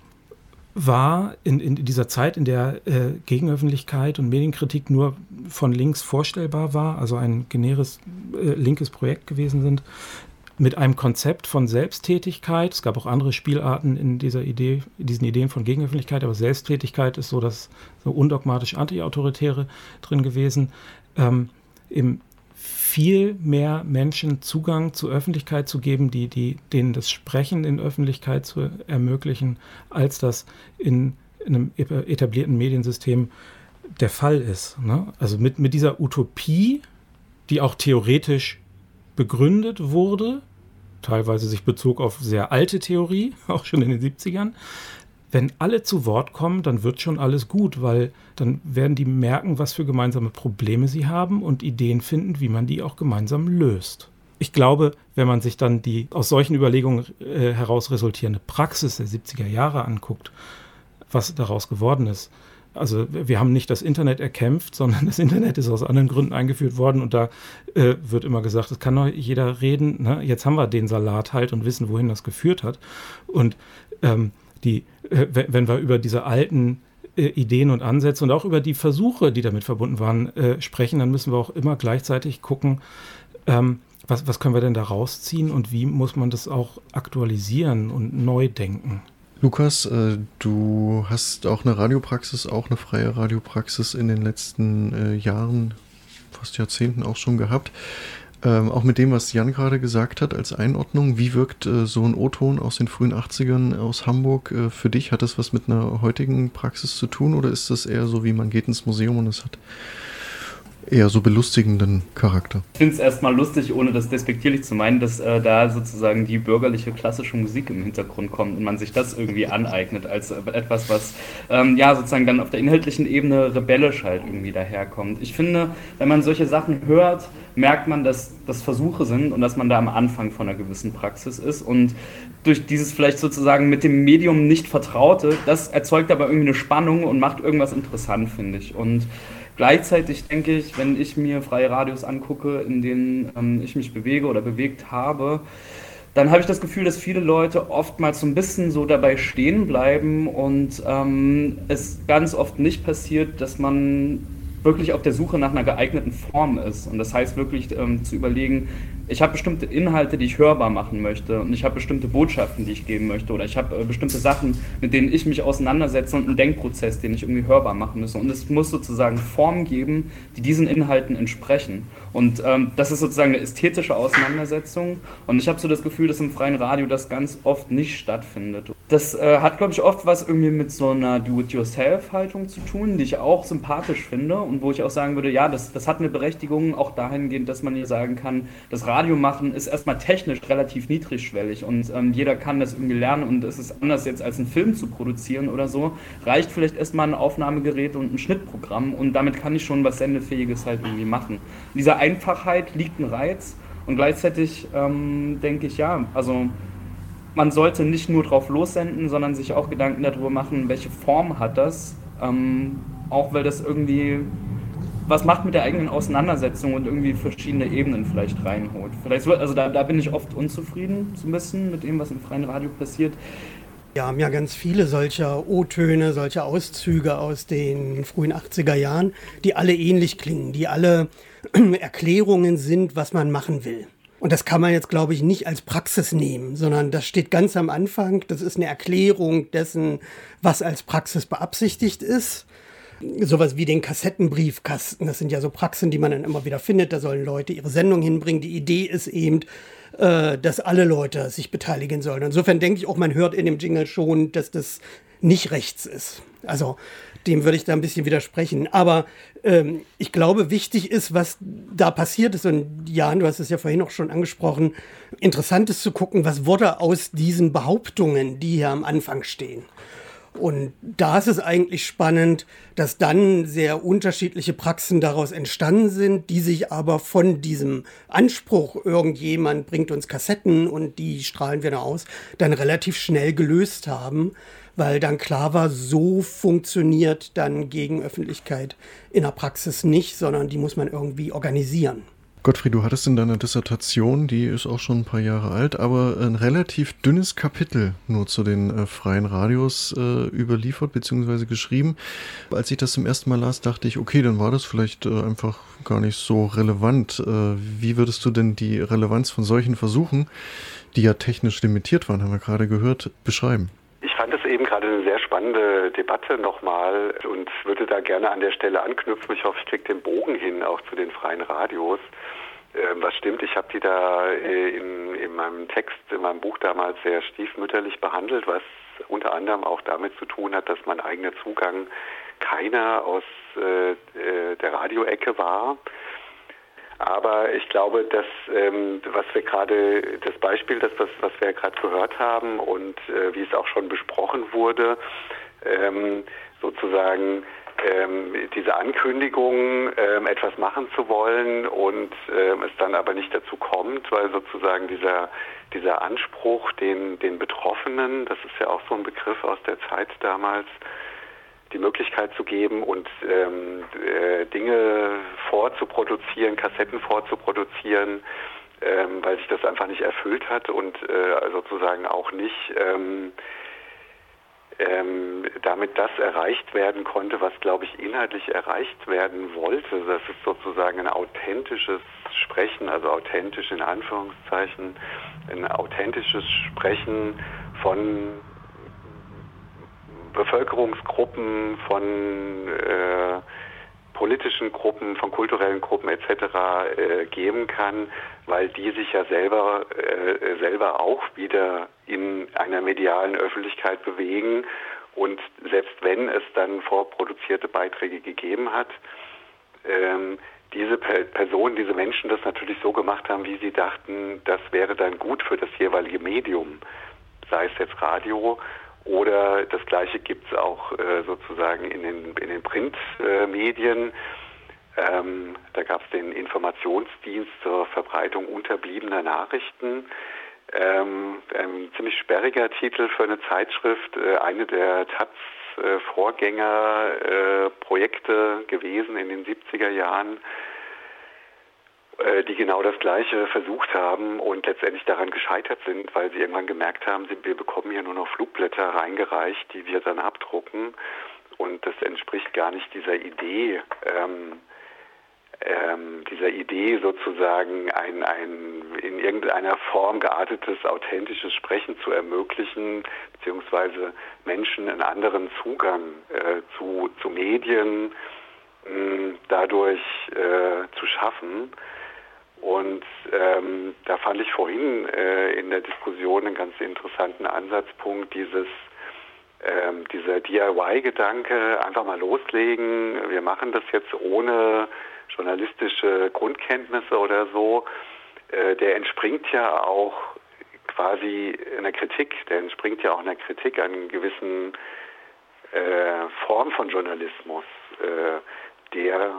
war in, in dieser Zeit, in der äh, Gegenöffentlichkeit und Medienkritik nur von links vorstellbar war, also ein generisches äh, linkes Projekt gewesen sind, mit einem Konzept von Selbsttätigkeit. Es gab auch andere Spielarten in dieser Idee, in diesen Ideen von Gegenöffentlichkeit, aber Selbsttätigkeit ist so das so undogmatisch Anti-Autoritäre drin gewesen. Ähm, eben viel mehr Menschen Zugang zur Öffentlichkeit zu geben, die, die, denen das Sprechen in Öffentlichkeit zu ermöglichen, als das in, in einem etablierten Mediensystem der Fall ist. Ne? Also mit, mit dieser Utopie, die auch theoretisch begründet wurde, teilweise sich bezog auf sehr alte Theorie, auch schon in den siebzigern. Wenn alle zu Wort kommen, dann wird schon alles gut, weil dann werden die merken, was für gemeinsame Probleme sie haben und Ideen finden, wie man die auch gemeinsam löst. Ich glaube, wenn man sich dann die aus solchen Überlegungen äh, heraus resultierende Praxis der siebziger Jahre anguckt, was daraus geworden ist. Also wir haben nicht das Internet erkämpft, sondern das Internet ist aus anderen Gründen eingeführt worden und da äh, wird immer gesagt, es kann doch jeder reden. Ne? Jetzt haben wir den Salat halt und wissen, wohin das geführt hat. Und ähm, die, äh, wenn wir über diese alten äh, Ideen und Ansätze und auch über die Versuche, die damit verbunden waren, äh, sprechen, dann müssen wir auch immer gleichzeitig gucken, ähm, was, was können wir denn da rausziehen und wie muss man das auch aktualisieren und neu denken. Lukas, äh, du hast auch eine Radiopraxis, auch eine freie Radiopraxis in den letzten äh, Jahren, fast Jahrzehnten auch schon gehabt. Ähm, auch mit dem, was Jan gerade gesagt hat als Einordnung, wie wirkt äh, so ein O-Ton aus den frühen achtzigern aus Hamburg äh, für dich? Hat das was mit einer heutigen Praxis zu tun oder ist das eher so, wie man geht ins Museum und es hat eher so belustigenden Charakter? Ich finde es erstmal lustig, ohne das despektierlich zu meinen, dass äh, da sozusagen die bürgerliche klassische Musik im Hintergrund kommt und man sich das irgendwie aneignet als äh, etwas, was ähm, ja sozusagen dann auf der inhaltlichen Ebene rebellisch halt irgendwie daherkommt. Ich finde, wenn man solche Sachen hört, merkt man, dass das Versuche sind und dass man da am Anfang von einer gewissen Praxis ist und durch dieses vielleicht sozusagen mit dem Medium nicht Vertraute, das erzeugt aber irgendwie eine Spannung und macht irgendwas interessant, finde ich. Und gleichzeitig denke ich, wenn ich mir freie Radios angucke, in denen ähm, ich mich bewege oder bewegt habe, dann habe ich das Gefühl, dass viele Leute oftmals so ein bisschen so dabei stehen bleiben und ähm, es ganz oft nicht passiert, dass man wirklich auf der Suche nach einer geeigneten Form ist. Und das heißt wirklich ähm, zu überlegen, ich habe bestimmte Inhalte, die ich hörbar machen möchte und ich habe bestimmte Botschaften, die ich geben möchte oder ich habe äh, bestimmte Sachen, mit denen ich mich auseinandersetze und einen Denkprozess, den ich irgendwie hörbar machen muss. Und es muss sozusagen Formen geben, die diesen Inhalten entsprechen. Und ähm, das ist sozusagen eine ästhetische Auseinandersetzung und ich habe so das Gefühl, dass im freien Radio das ganz oft nicht stattfindet. Das äh, hat, glaube ich, oft was irgendwie mit so einer Do-it-yourself-Haltung zu tun, die ich auch sympathisch finde und wo ich auch sagen würde, ja, das, das hat eine Berechtigung, auch dahingehend, dass man hier sagen kann, das Radio Radio machen ist erstmal technisch relativ niedrigschwellig und ähm, jeder kann das irgendwie lernen und es ist anders jetzt als einen Film zu produzieren oder so. Reicht vielleicht erstmal ein Aufnahmegerät und ein Schnittprogramm und damit kann ich schon was Sendefähiges halt irgendwie machen. In dieser Einfachheit liegt ein Reiz und gleichzeitig ähm, denke ich, ja, also man sollte nicht nur drauf lossenden, sondern sich auch Gedanken darüber machen, welche Form hat das, ähm, auch weil das irgendwie was macht mit der eigenen Auseinandersetzung und irgendwie verschiedene Ebenen vielleicht reinholt. Vielleicht, also da, da bin ich oft unzufrieden, so ein bisschen mit dem, was im freien Radio passiert. Wir haben ja ganz viele solcher O-Töne, solcher Auszüge aus den frühen achtziger Jahren, die alle ähnlich klingen, die alle Erklärungen sind, was man machen will. Und das kann man jetzt, glaube ich, nicht als Praxis nehmen, sondern das steht ganz am Anfang. Das ist eine Erklärung dessen, was als Praxis beabsichtigt ist. Sowas wie den Kassettenbriefkasten, das sind ja so Praxen, die man dann immer wieder findet, da sollen Leute ihre Sendung hinbringen. Die Idee ist eben, äh, dass alle Leute sich beteiligen sollen. Insofern denke ich auch, man hört in dem Jingle schon, dass das nicht rechts ist. Also dem würde ich da ein bisschen widersprechen. Aber ähm, ich glaube, wichtig ist, was da passiert ist. Und Jan, du hast es ja vorhin auch schon angesprochen, interessant ist zu gucken, was wurde aus diesen Behauptungen, die hier am Anfang stehen. Und da ist es eigentlich spannend, dass dann sehr unterschiedliche Praxen daraus entstanden sind, die sich aber von diesem Anspruch, irgendjemand bringt uns Kassetten und die strahlen wir dann aus, dann relativ schnell gelöst haben, weil dann klar war, so funktioniert dann Gegenöffentlichkeit in der Praxis nicht, sondern die muss man irgendwie organisieren. Gottfried, du hattest in deiner Dissertation, die ist auch schon ein paar Jahre alt, aber ein relativ dünnes Kapitel nur zu den äh, freien Radios äh, überliefert bzw. geschrieben. Als ich das zum ersten Mal las, dachte ich, okay, dann war das vielleicht äh, einfach gar nicht so relevant. Äh, wie würdest du denn die Relevanz von solchen Versuchen, die ja technisch limitiert waren, haben wir gerade gehört, beschreiben? Ich fand es eben gerade eine sehr spannende Debatte nochmal und würde da gerne an der Stelle anknüpfen. Ich hoffe, ich kriege den Bogen hin, auch zu den freien Radios. Ähm, was stimmt, ich habe die da äh, in, in meinem Text, in meinem Buch damals sehr stiefmütterlich behandelt, was unter anderem auch damit zu tun hat, dass mein eigener Zugang keiner aus äh, äh, der Radioecke war. Aber ich glaube, dass ähm, was wir gerade, das Beispiel, das, das was wir gerade gehört haben und äh, wie es auch schon besprochen wurde, ähm, sozusagen ähm, diese Ankündigung, ähm, etwas machen zu wollen und ähm, es dann aber nicht dazu kommt, weil sozusagen dieser dieser Anspruch, den den Betroffenen, das ist ja auch so ein Begriff aus der Zeit damals, die Möglichkeit zu geben und ähm, äh, Dinge vorzuproduzieren, Kassetten vorzuproduzieren, ähm, weil sich das einfach nicht erfüllt hat und äh, sozusagen auch nicht ähm, ähm, damit das erreicht werden konnte, was, glaube ich, inhaltlich erreicht werden wollte. Das ist sozusagen ein authentisches Sprechen, also authentisch in Anführungszeichen, ein authentisches Sprechen von Bevölkerungsgruppen, von äh, politischen Gruppen, von kulturellen Gruppen et cetera äh, geben kann, weil die sich ja selber äh, selber auch wieder in einer medialen Öffentlichkeit bewegen und selbst wenn es dann vorproduzierte Beiträge gegeben hat, ähm, diese per Personen, diese Menschen das natürlich so gemacht haben, wie sie dachten, das wäre dann gut für das jeweilige Medium, sei es jetzt Radio. Oder das Gleiche gibt es auch äh, sozusagen in den, in den Printmedien. Äh, ähm, da gab es den Informationsdienst zur Verbreitung unterbliebener Nachrichten. Ähm, ein ziemlich sperriger Titel für eine Zeitschrift, äh, eine der Taz-Vorgängerprojekte äh, gewesen in den siebziger Jahren, die genau das Gleiche versucht haben und letztendlich daran gescheitert sind, weil sie irgendwann gemerkt haben, wir bekommen hier nur noch Flugblätter reingereicht, die wir dann abdrucken und das entspricht gar nicht dieser Idee, ähm, ähm, dieser Idee sozusagen ein, ein in irgendeiner Form geartetes, authentisches Sprechen zu ermöglichen, beziehungsweise Menschen einen anderen Zugang äh, zu, zu Medien mh, dadurch äh, zu schaffen. Und ähm, da fand ich vorhin äh, in der Diskussion einen ganz interessanten Ansatzpunkt, dieses ähm, dieser D I Y-Gedanke, einfach mal loslegen, wir machen das jetzt ohne journalistische Grundkenntnisse oder so, äh, der entspringt ja auch quasi einer Kritik, der entspringt ja auch einer Kritik an gewissen äh, Formen von Journalismus, äh, der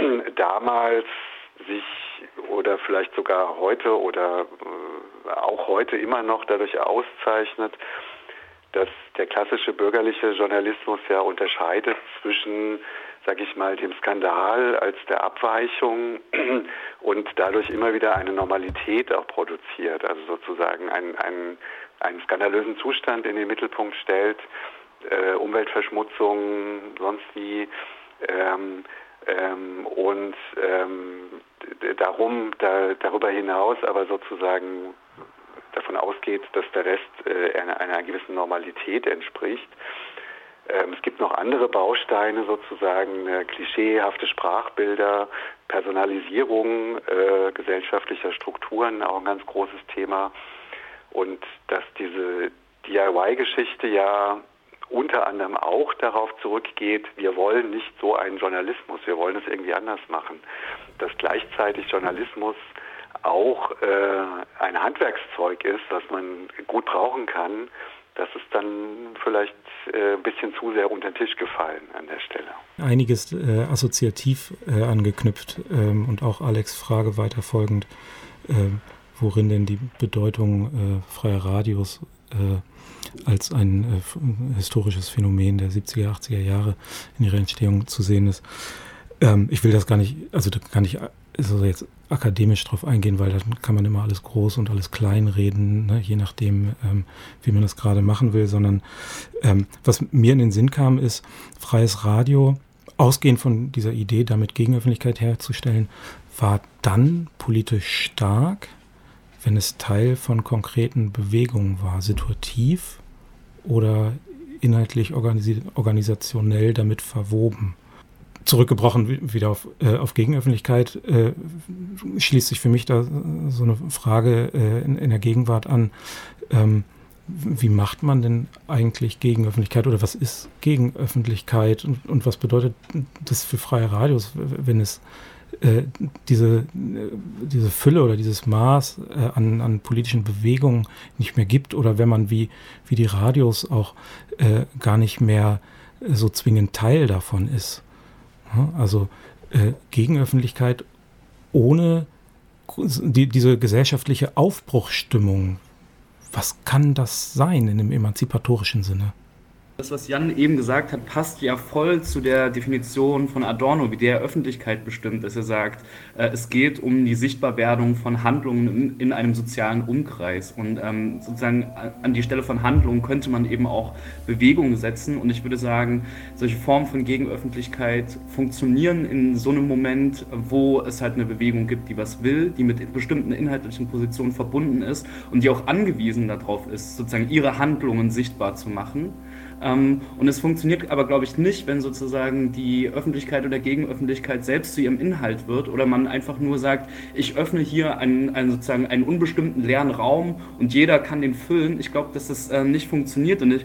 damals sich oder vielleicht sogar heute oder äh, auch heute immer noch dadurch auszeichnet, dass der klassische bürgerliche Journalismus ja unterscheidet zwischen, sag ich mal, dem Skandal als der Abweichung und dadurch immer wieder eine Normalität auch produziert, also sozusagen einen, einen, einen skandalösen Zustand in den Mittelpunkt stellt, äh, Umweltverschmutzung, sonst wie, ähm, ähm, und ähm, darum, da, darüber hinaus aber sozusagen davon ausgeht, dass der Rest äh, einer, einer gewissen Normalität entspricht. Ähm, es gibt noch andere Bausteine sozusagen, äh, klischeehafte Sprachbilder, Personalisierung äh, gesellschaftlicher Strukturen, auch ein ganz großes Thema. Und dass diese D I Y-Geschichte ja unter anderem auch darauf zurückgeht, wir wollen nicht so einen Journalismus, wir wollen es irgendwie anders machen. Dass gleichzeitig Journalismus auch äh, ein Handwerkszeug ist, was man gut brauchen kann, das ist dann vielleicht äh, ein bisschen zu sehr unter den Tisch gefallen an der Stelle. Einiges äh, assoziativ äh, angeknüpft ähm, und auch Alex' Frage weiterfolgend, äh, worin denn die Bedeutung äh, freier Radios äh, als ein äh, historisches Phänomen der siebziger, achtziger Jahre in ihrer Entstehung zu sehen ist. Ähm, ich will das gar nicht, also da kann ich also jetzt akademisch drauf eingehen, weil dann kann man immer alles groß und alles klein reden, ne, je nachdem, ähm, wie man das gerade machen will, sondern ähm, was mir in den Sinn kam, ist, freies Radio, ausgehend von dieser Idee, damit Gegenöffentlichkeit herzustellen, war dann politisch stark, wenn es Teil von konkreten Bewegungen war, situativ oder inhaltlich organisi- organisationell damit verwoben. Zurückgebrochen wieder auf, äh, auf Gegenöffentlichkeit, äh, schließt sich für mich da so eine Frage äh, in, in der Gegenwart an, ähm, wie macht man denn eigentlich Gegenöffentlichkeit oder was ist Gegenöffentlichkeit und, und was bedeutet das für freie Radios, wenn es äh, diese, äh, diese Fülle oder dieses Maß äh, an, an politischen Bewegungen nicht mehr gibt oder wenn man wie, wie die Radios auch äh, gar nicht mehr äh, so zwingend Teil davon ist. Also äh, Gegenöffentlichkeit ohne die, diese gesellschaftliche Aufbruchsstimmung. Was kann das sein in dem emanzipatorischen Sinne? Das, was Jan eben gesagt hat, passt ja voll zu der Definition von Adorno, wie der Öffentlichkeit bestimmt ist. Er sagt, äh, es geht um die Sichtbarwerdung von Handlungen in, in einem sozialen Umkreis. Und ähm, sozusagen an die Stelle von Handlungen könnte man eben auch Bewegung setzen. Und ich würde sagen, solche Formen von Gegenöffentlichkeit funktionieren in so einem Moment, wo es halt eine Bewegung gibt, die was will, die mit bestimmten inhaltlichen Positionen verbunden ist und die auch angewiesen darauf ist, sozusagen ihre Handlungen sichtbar zu machen. Ähm, und es funktioniert aber, glaube ich, nicht, wenn sozusagen die Öffentlichkeit oder Gegenöffentlichkeit selbst zu ihrem Inhalt wird oder man einfach nur sagt, ich öffne hier einen, einen sozusagen einen unbestimmten leeren Raum und jeder kann den füllen. Ich glaube, dass das äh, nicht funktioniert und ich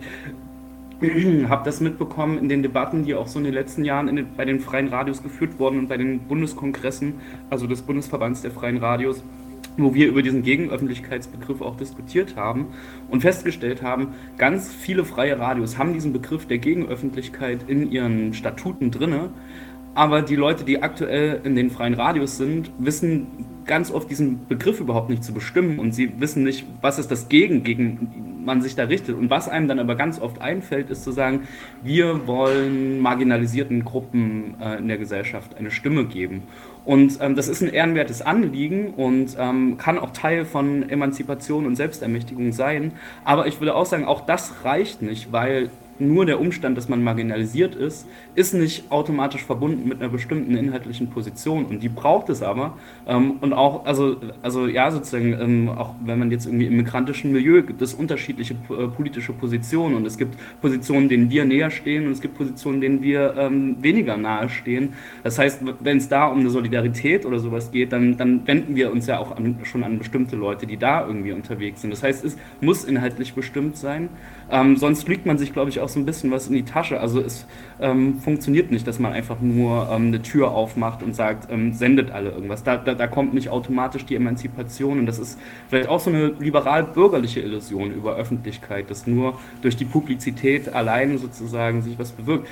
habe das mitbekommen in den Debatten, die auch so in den letzten Jahren in den, bei den freien Radios geführt wurden und bei den Bundeskongressen, also des Bundesverbands der freien Radios, wo wir über diesen Gegenöffentlichkeitsbegriff auch diskutiert haben und festgestellt haben, ganz viele freie Radios haben diesen Begriff der Gegenöffentlichkeit in ihren Statuten drinne, aber die Leute, die aktuell in den freien Radios sind, wissen ganz oft diesen Begriff überhaupt nicht zu bestimmen und sie wissen nicht, was ist das Gegen, gegen man sich da richtet. Und was einem dann aber ganz oft einfällt, ist zu sagen, wir wollen marginalisierten Gruppen äh, in der Gesellschaft eine Stimme geben. Und ähm, das ist ein ehrenwertes Anliegen und ähm, kann auch Teil von Emanzipation und Selbstermächtigung sein. Aber ich würde auch sagen, auch das reicht nicht, weil nur der Umstand, dass man marginalisiert ist, ist nicht automatisch verbunden mit einer bestimmten inhaltlichen Position. Und die braucht es aber. Ähm, und auch, also, also ja, sozusagen, ähm, auch wenn man jetzt irgendwie im migrantischen Milieu gibt es unterschiedliche äh, politische Positionen. Und es gibt Positionen, denen wir näher stehen und es gibt Positionen, denen wir ähm, weniger nahe stehen. Das heißt, wenn es da um eine Solidarität oder sowas geht, dann, dann wenden wir uns ja auch an, schon an bestimmte Leute, die da irgendwie unterwegs sind. Das heißt, es muss inhaltlich bestimmt sein. Ähm, sonst lügt man sich, glaube ich, auch so ein bisschen was in die Tasche. Also es ähm, funktioniert nicht, dass man einfach nur ähm, eine Tür aufmacht und sagt, ähm, sendet alle irgendwas. Da, da, da kommt nicht automatisch die Emanzipation und das ist vielleicht auch so eine liberal-bürgerliche Illusion über Öffentlichkeit, dass nur durch die Publizität allein sozusagen sich was bewirkt.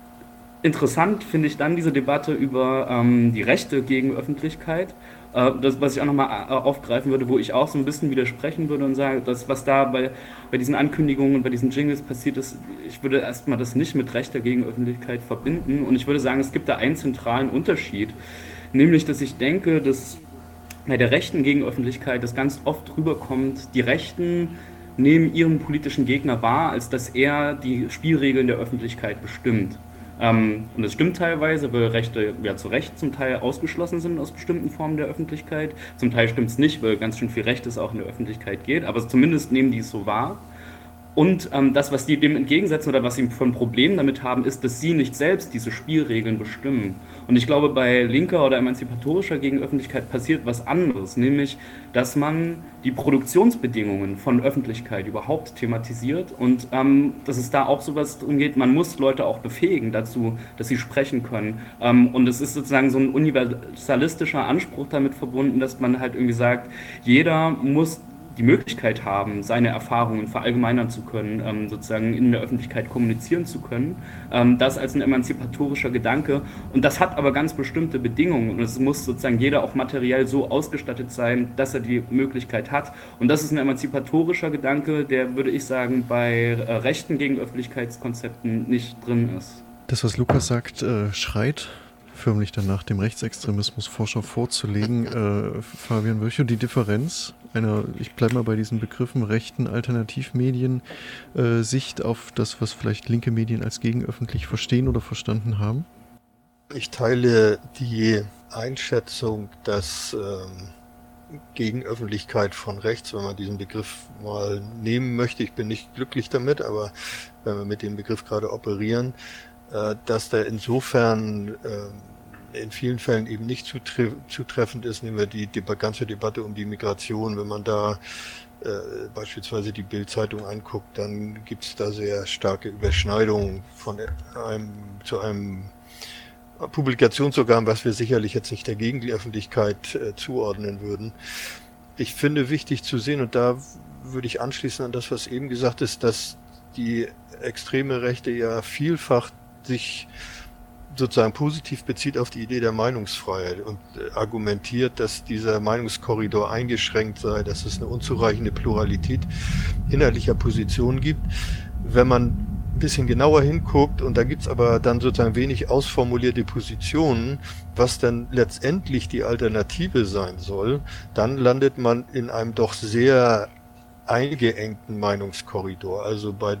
Interessant finde ich dann diese Debatte über ähm, die Rechte gegen Öffentlichkeit. Äh, das, was ich auch nochmal äh, aufgreifen würde, wo ich auch so ein bisschen widersprechen würde und sage, dass was da bei, bei diesen Ankündigungen und bei diesen Jingles passiert ist, ich würde erstmal das nicht mit Rechte gegen Öffentlichkeit verbinden und ich würde sagen, es gibt da einen zentralen Unterschied, nämlich, dass ich denke, dass bei der Rechten gegen Öffentlichkeit das ganz oft rüberkommt, die Rechten nehmen ihren politischen Gegner wahr, als dass er die Spielregeln der Öffentlichkeit bestimmt. Ähm, und das stimmt teilweise, weil Rechte ja zu Recht zum Teil ausgeschlossen sind aus bestimmten Formen der Öffentlichkeit. Zum Teil stimmt es nicht, weil ganz schön viel Rechtes auch in der Öffentlichkeit geht, aber zumindest nehmen die es so wahr. Und ähm, das, was die dem entgegensetzen oder was sie für ein Problem damit haben, ist, dass sie nicht selbst diese Spielregeln bestimmen. Und ich glaube, bei linker oder emanzipatorischer Gegenöffentlichkeit passiert was anderes, nämlich, dass man die Produktionsbedingungen von Öffentlichkeit überhaupt thematisiert und ähm, dass es da auch sowas darum geht, man muss Leute auch befähigen dazu, dass sie sprechen können. Ähm, und es ist sozusagen so ein universalistischer Anspruch damit verbunden, dass man halt irgendwie sagt, jeder muss die Möglichkeit haben, seine Erfahrungen verallgemeinern zu können, ähm, sozusagen in der Öffentlichkeit kommunizieren zu können. Ähm, das als ein emanzipatorischer Gedanke. Und das hat aber ganz bestimmte Bedingungen. Und es muss sozusagen jeder auch materiell so ausgestattet sein, dass er die Möglichkeit hat. Und das ist ein emanzipatorischer Gedanke, der, würde ich sagen, bei äh, rechten Gegenöffentlichkeitskonzepten nicht drin ist. Das, was Lukas sagt, äh, schreit förmlich danach, dem Rechtsextremismusforscher vorzulegen. Äh, Fabian Virchow, die Differenz einer, ich bleibe mal bei diesen Begriffen, rechten Alternativmedien, äh, Sicht auf das, was vielleicht linke Medien als gegenöffentlich verstehen oder verstanden haben? Ich teile die Einschätzung, dass ähm, Gegenöffentlichkeit von rechts, wenn man diesen Begriff mal nehmen möchte, ich bin nicht glücklich damit, aber wenn wir mit dem Begriff gerade operieren, äh, dass der insofern äh, in vielen Fällen eben nicht zutre- zutreffend ist. Nehmen wir die, die ganze Debatte um die Migration. Wenn man da äh, beispielsweise die Bild-Zeitung anguckt, dann gibt es da sehr starke Überschneidungen von einem zu einem Publikationsorgan, was wir sicherlich jetzt nicht der Gegenöffentlichkeit äh, zuordnen würden. Ich finde wichtig zu sehen, und da würde ich anschließen an das, was eben gesagt ist, dass die extreme Rechte ja vielfach sich sozusagen positiv bezieht auf die Idee der Meinungsfreiheit und äh, argumentiert, dass dieser Meinungskorridor eingeschränkt sei, dass es eine unzureichende Pluralität inhaltlicher Positionen gibt. Wenn man ein bisschen genauer hinguckt, und da gibt's aber dann sozusagen wenig ausformulierte Positionen, was dann letztendlich die Alternative sein soll, dann landet man in einem doch sehr eingeengten Meinungskorridor. Also bei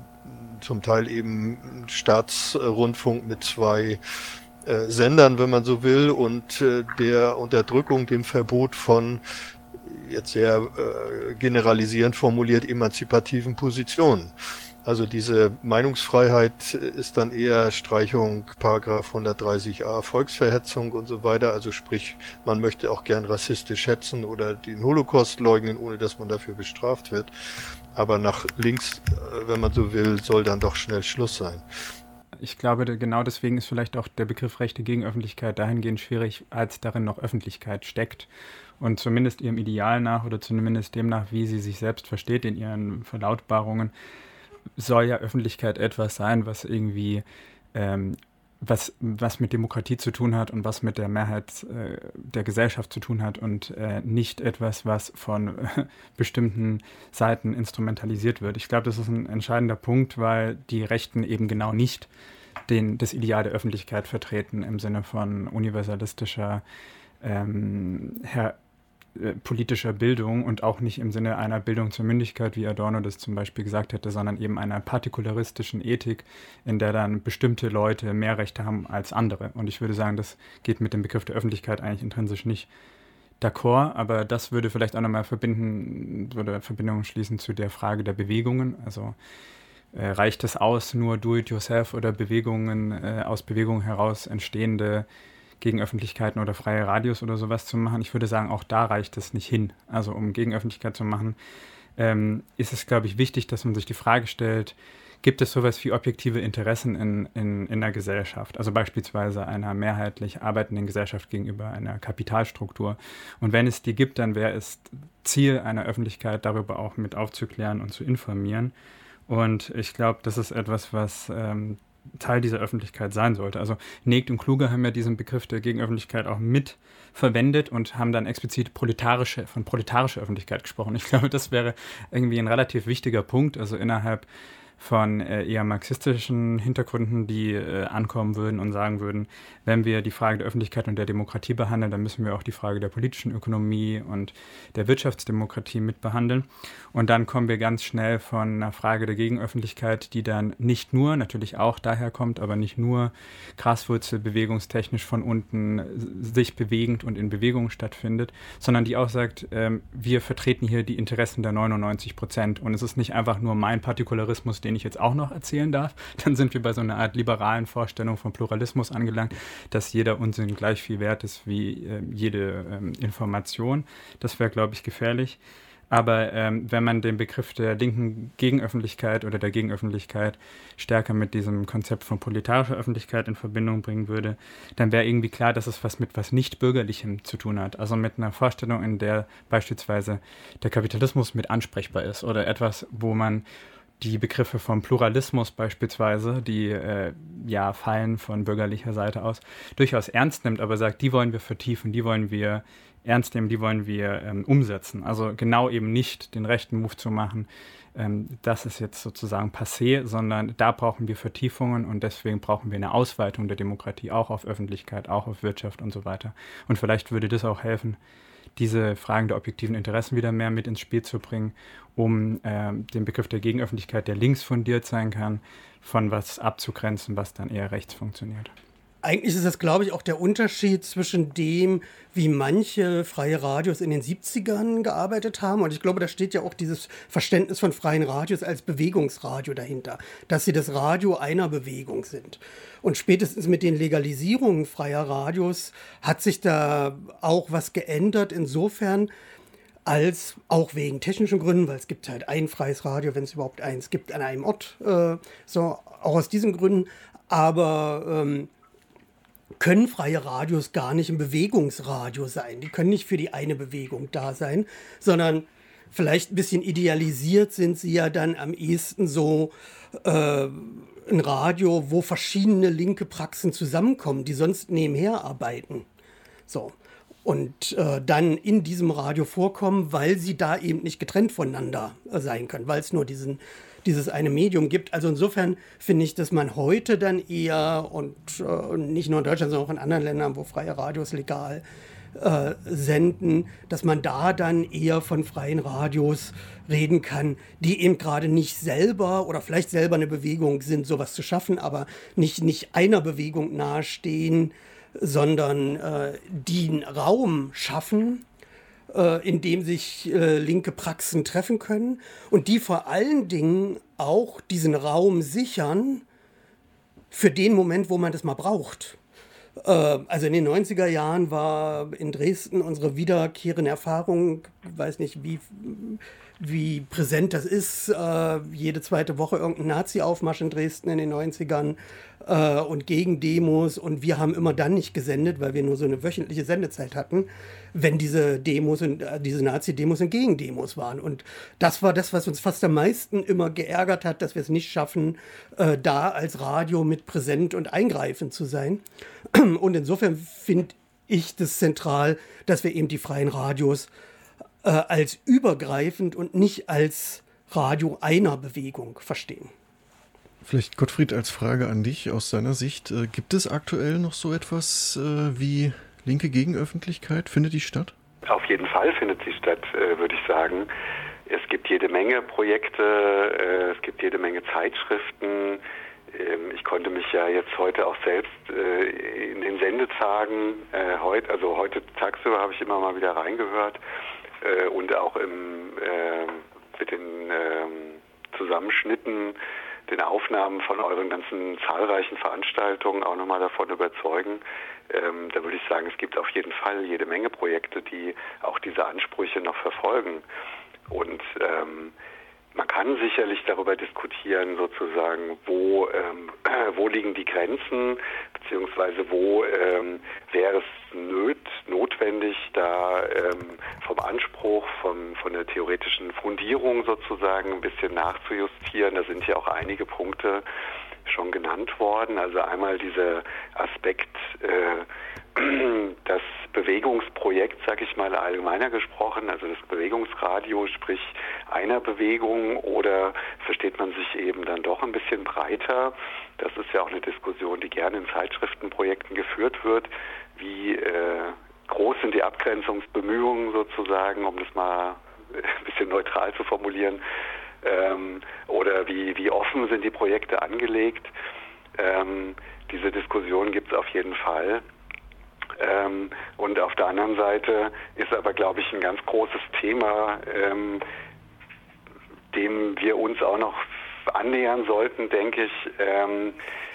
zum Teil eben Staatsrundfunk mit zwei äh, Sendern, wenn man so will, und äh, der Unterdrückung, dem Verbot von, jetzt sehr äh, generalisierend formuliert, emanzipativen Positionen. Also diese Meinungsfreiheit ist dann eher Streichung Paragraph hundertdreißig a, Volksverhetzung und so weiter. Also sprich, man möchte auch gern rassistisch hetzen oder den Holocaust leugnen, ohne dass man dafür bestraft wird. Aber nach links, wenn man so will, soll dann doch schnell Schluss sein. Ich glaube, genau deswegen ist vielleicht auch der Begriff rechte Gegenöffentlichkeit dahingehend schwierig, als darin noch Öffentlichkeit steckt. Und zumindest ihrem Ideal nach oder zumindest dem nach, wie sie sich selbst versteht in ihren Verlautbarungen, soll ja Öffentlichkeit etwas sein, was irgendwie ähm, was, was mit Demokratie zu tun hat und was mit der Mehrheit äh, der Gesellschaft zu tun hat und äh, nicht etwas, was von äh, bestimmten Seiten instrumentalisiert wird. Ich glaube, das ist ein entscheidender Punkt, weil die Rechten eben genau nicht den, das Ideal der Öffentlichkeit vertreten im Sinne von universalistischer ähm, Her- politischer Bildung und auch nicht im Sinne einer Bildung zur Mündigkeit, wie Adorno das zum Beispiel gesagt hätte, sondern eben einer partikularistischen Ethik, in der dann bestimmte Leute mehr Rechte haben als andere. Und ich würde sagen, das geht mit dem Begriff der Öffentlichkeit eigentlich intrinsisch nicht d'accord, aber das würde vielleicht auch nochmal verbinden, würde Verbindungen schließen zu der Frage der Bewegungen. Also äh, reicht es aus, nur Do-it-yourself oder Bewegungen, äh, aus Bewegungen heraus entstehende Gegenöffentlichkeiten oder freie Radios oder sowas zu machen. Ich würde sagen, auch da reicht es nicht hin. Also um Gegenöffentlichkeit zu machen, ähm, ist es, glaube ich, wichtig, dass man sich die Frage stellt, gibt es sowas wie objektive Interessen in, in, in der Gesellschaft, also beispielsweise einer mehrheitlich arbeitenden Gesellschaft gegenüber einer Kapitalstruktur. Und wenn es die gibt, dann wäre es Ziel einer Öffentlichkeit, darüber auch mit aufzuklären und zu informieren. Und ich glaube, das ist etwas, was ähm, Teil dieser Öffentlichkeit sein sollte. Also Negt und Kluge haben ja diesen Begriff der Gegenöffentlichkeit auch mit verwendet und haben dann explizit proletarische, von proletarischer Öffentlichkeit gesprochen. Ich glaube, das wäre irgendwie ein relativ wichtiger Punkt, also innerhalb von äh, eher marxistischen Hintergründen, die äh, ankommen würden und sagen würden, wenn wir die Frage der Öffentlichkeit und der Demokratie behandeln, dann müssen wir auch die Frage der politischen Ökonomie und der Wirtschaftsdemokratie mit behandeln. Und dann kommen wir ganz schnell von einer Frage der Gegenöffentlichkeit, die dann nicht nur, natürlich auch daher kommt, aber nicht nur graswurzelbewegungstechnisch von unten sich bewegend und in Bewegung stattfindet, sondern die auch sagt, ähm, wir vertreten hier die Interessen der neunundneunzig Prozent und es ist nicht einfach nur mein Partikularismus, den ich jetzt auch noch erzählen darf. Dann sind wir bei so einer Art liberalen Vorstellung von Pluralismus angelangt, dass jeder Unsinn gleich viel wert ist wie äh, jede ähm, Information. Das wäre, glaube ich, gefährlich. Aber ähm, wenn man den Begriff der linken Gegenöffentlichkeit oder der Gegenöffentlichkeit stärker mit diesem Konzept von proletarischer Öffentlichkeit in Verbindung bringen würde, dann wäre irgendwie klar, dass es was mit was nicht-Bürgerlichem zu tun hat. Also mit einer Vorstellung, in der beispielsweise der Kapitalismus mit ansprechbar ist oder etwas, wo man die Begriffe vom Pluralismus beispielsweise, die äh, ja fallen von bürgerlicher Seite aus, durchaus ernst nimmt, aber sagt, die wollen wir vertiefen, die wollen wir ernst nehmen, die wollen wir ähm, umsetzen. Also genau eben nicht den rechten Move zu machen, ähm, das ist jetzt sozusagen passé, sondern da brauchen wir Vertiefungen und deswegen brauchen wir eine Ausweitung der Demokratie, auch auf Öffentlichkeit, auch auf Wirtschaft und so weiter. Und vielleicht würde das auch helfen, diese Fragen der objektiven Interessen wieder mehr mit ins Spiel zu bringen, um äh, den Begriff der Gegenöffentlichkeit, der links fundiert sein kann, von was abzugrenzen, was dann eher rechts funktioniert. Eigentlich ist das, glaube ich, auch der Unterschied zwischen dem, wie manche freie Radios in den siebzigern gearbeitet haben. Und ich glaube, da steht ja auch dieses Verständnis von freien Radios als Bewegungsradio dahinter, dass sie das Radio einer Bewegung sind. Und spätestens mit den Legalisierungen freier Radios hat sich da auch was geändert, insofern, als auch wegen technischen Gründen, weil es gibt halt ein freies Radio, wenn es überhaupt eins gibt, an einem Ort, äh, so auch aus diesen Gründen. Aber ähm, können freie Radios gar nicht ein Bewegungsradio sein. Die können nicht für die eine Bewegung da sein, sondern vielleicht ein bisschen idealisiert sind sie ja dann am ehesten so äh, ein Radio, wo verschiedene linke Praxen zusammenkommen, die sonst nebenher arbeiten. So. Und äh, dann in diesem Radio vorkommen, weil sie da eben nicht getrennt voneinander äh, sein können, weil es nur diesen, dieses eine Medium gibt. Also insofern finde ich, dass man heute dann eher, und äh, nicht nur in Deutschland, sondern auch in anderen Ländern, wo freie Radios legal äh, senden, dass man da dann eher von freien Radios reden kann, die eben gerade nicht selber oder vielleicht selber eine Bewegung sind, sowas zu schaffen, aber nicht, nicht einer Bewegung nahestehen, sondern äh, die einen Raum schaffen, äh, in dem sich äh, linke Praxen treffen können und die vor allen Dingen auch diesen Raum sichern für den Moment, wo man das mal braucht. Äh, also in den neunziger Jahren war in Dresden unsere wiederkehrende Erfahrung, ich weiß nicht, wie, wie präsent das ist, äh, jede zweite Woche irgendein Nazi-Aufmarsch in Dresden in den neunzigern äh, und Gegendemos, und wir haben immer dann nicht gesendet, weil wir nur so eine wöchentliche Sendezeit hatten, wenn diese Demos und äh, diese Nazi-Demos und Gegendemos waren. Und das war das, was uns fast am meisten immer geärgert hat, dass wir es nicht schaffen, äh, da als Radio mit präsent und eingreifend zu sein. Und insofern finde ich das zentral, dass wir eben die freien Radios äh, als übergreifend und nicht als Radio einer Bewegung verstehen. Vielleicht, Gottfried, als Frage an dich aus deiner Sicht. Äh, gibt es aktuell noch so etwas äh, wie linke Gegenöffentlichkeit? Findet die statt? Auf jeden Fall findet sie statt, äh, würde ich sagen. Es gibt jede Menge Projekte, äh, es gibt jede Menge Zeitschriften. Ähm, ich konnte mich ja jetzt heute auch selbst äh, in den Sendetagen, äh, heut, also heute tagsüber habe ich immer mal wieder reingehört äh, und auch im, äh, mit den äh, Zusammenschnitten, den Aufnahmen von euren ganzen zahlreichen Veranstaltungen auch nochmal davon überzeugen. Ähm, da würde ich sagen, es gibt auf jeden Fall jede Menge Projekte, die auch diese Ansprüche noch verfolgen. Und ähm, man kann sicherlich darüber diskutieren, sozusagen, wo, ähm, wo liegen die Grenzen, beziehungsweise wo ähm, wäre es nöt, notwendig, da ähm, vom Anspruch, vom, von der theoretischen Fundierung sozusagen ein bisschen nachzujustieren. Da sind ja auch einige Punkte schon genannt worden. Also einmal dieser Aspekt, äh, das Bewegungsprojekt, sag ich mal, allgemeiner gesprochen, also das Bewegungsradio, sprich einer Bewegung, oder versteht man sich eben dann doch ein bisschen breiter? Das ist ja auch eine Diskussion, die gerne in Zeitschriftenprojekten geführt wird. Wie äh, groß sind die Abgrenzungsbemühungen sozusagen, um das mal ein bisschen neutral zu formulieren, ähm, oder wie, wie offen sind die Projekte angelegt? Ähm, diese Diskussion gibt es auf jeden Fall. Ähm, und auf der anderen Seite ist aber, glaube ich, ein ganz großes Thema, ähm, dem wir uns auch noch annähern sollten, denke ich, ähm,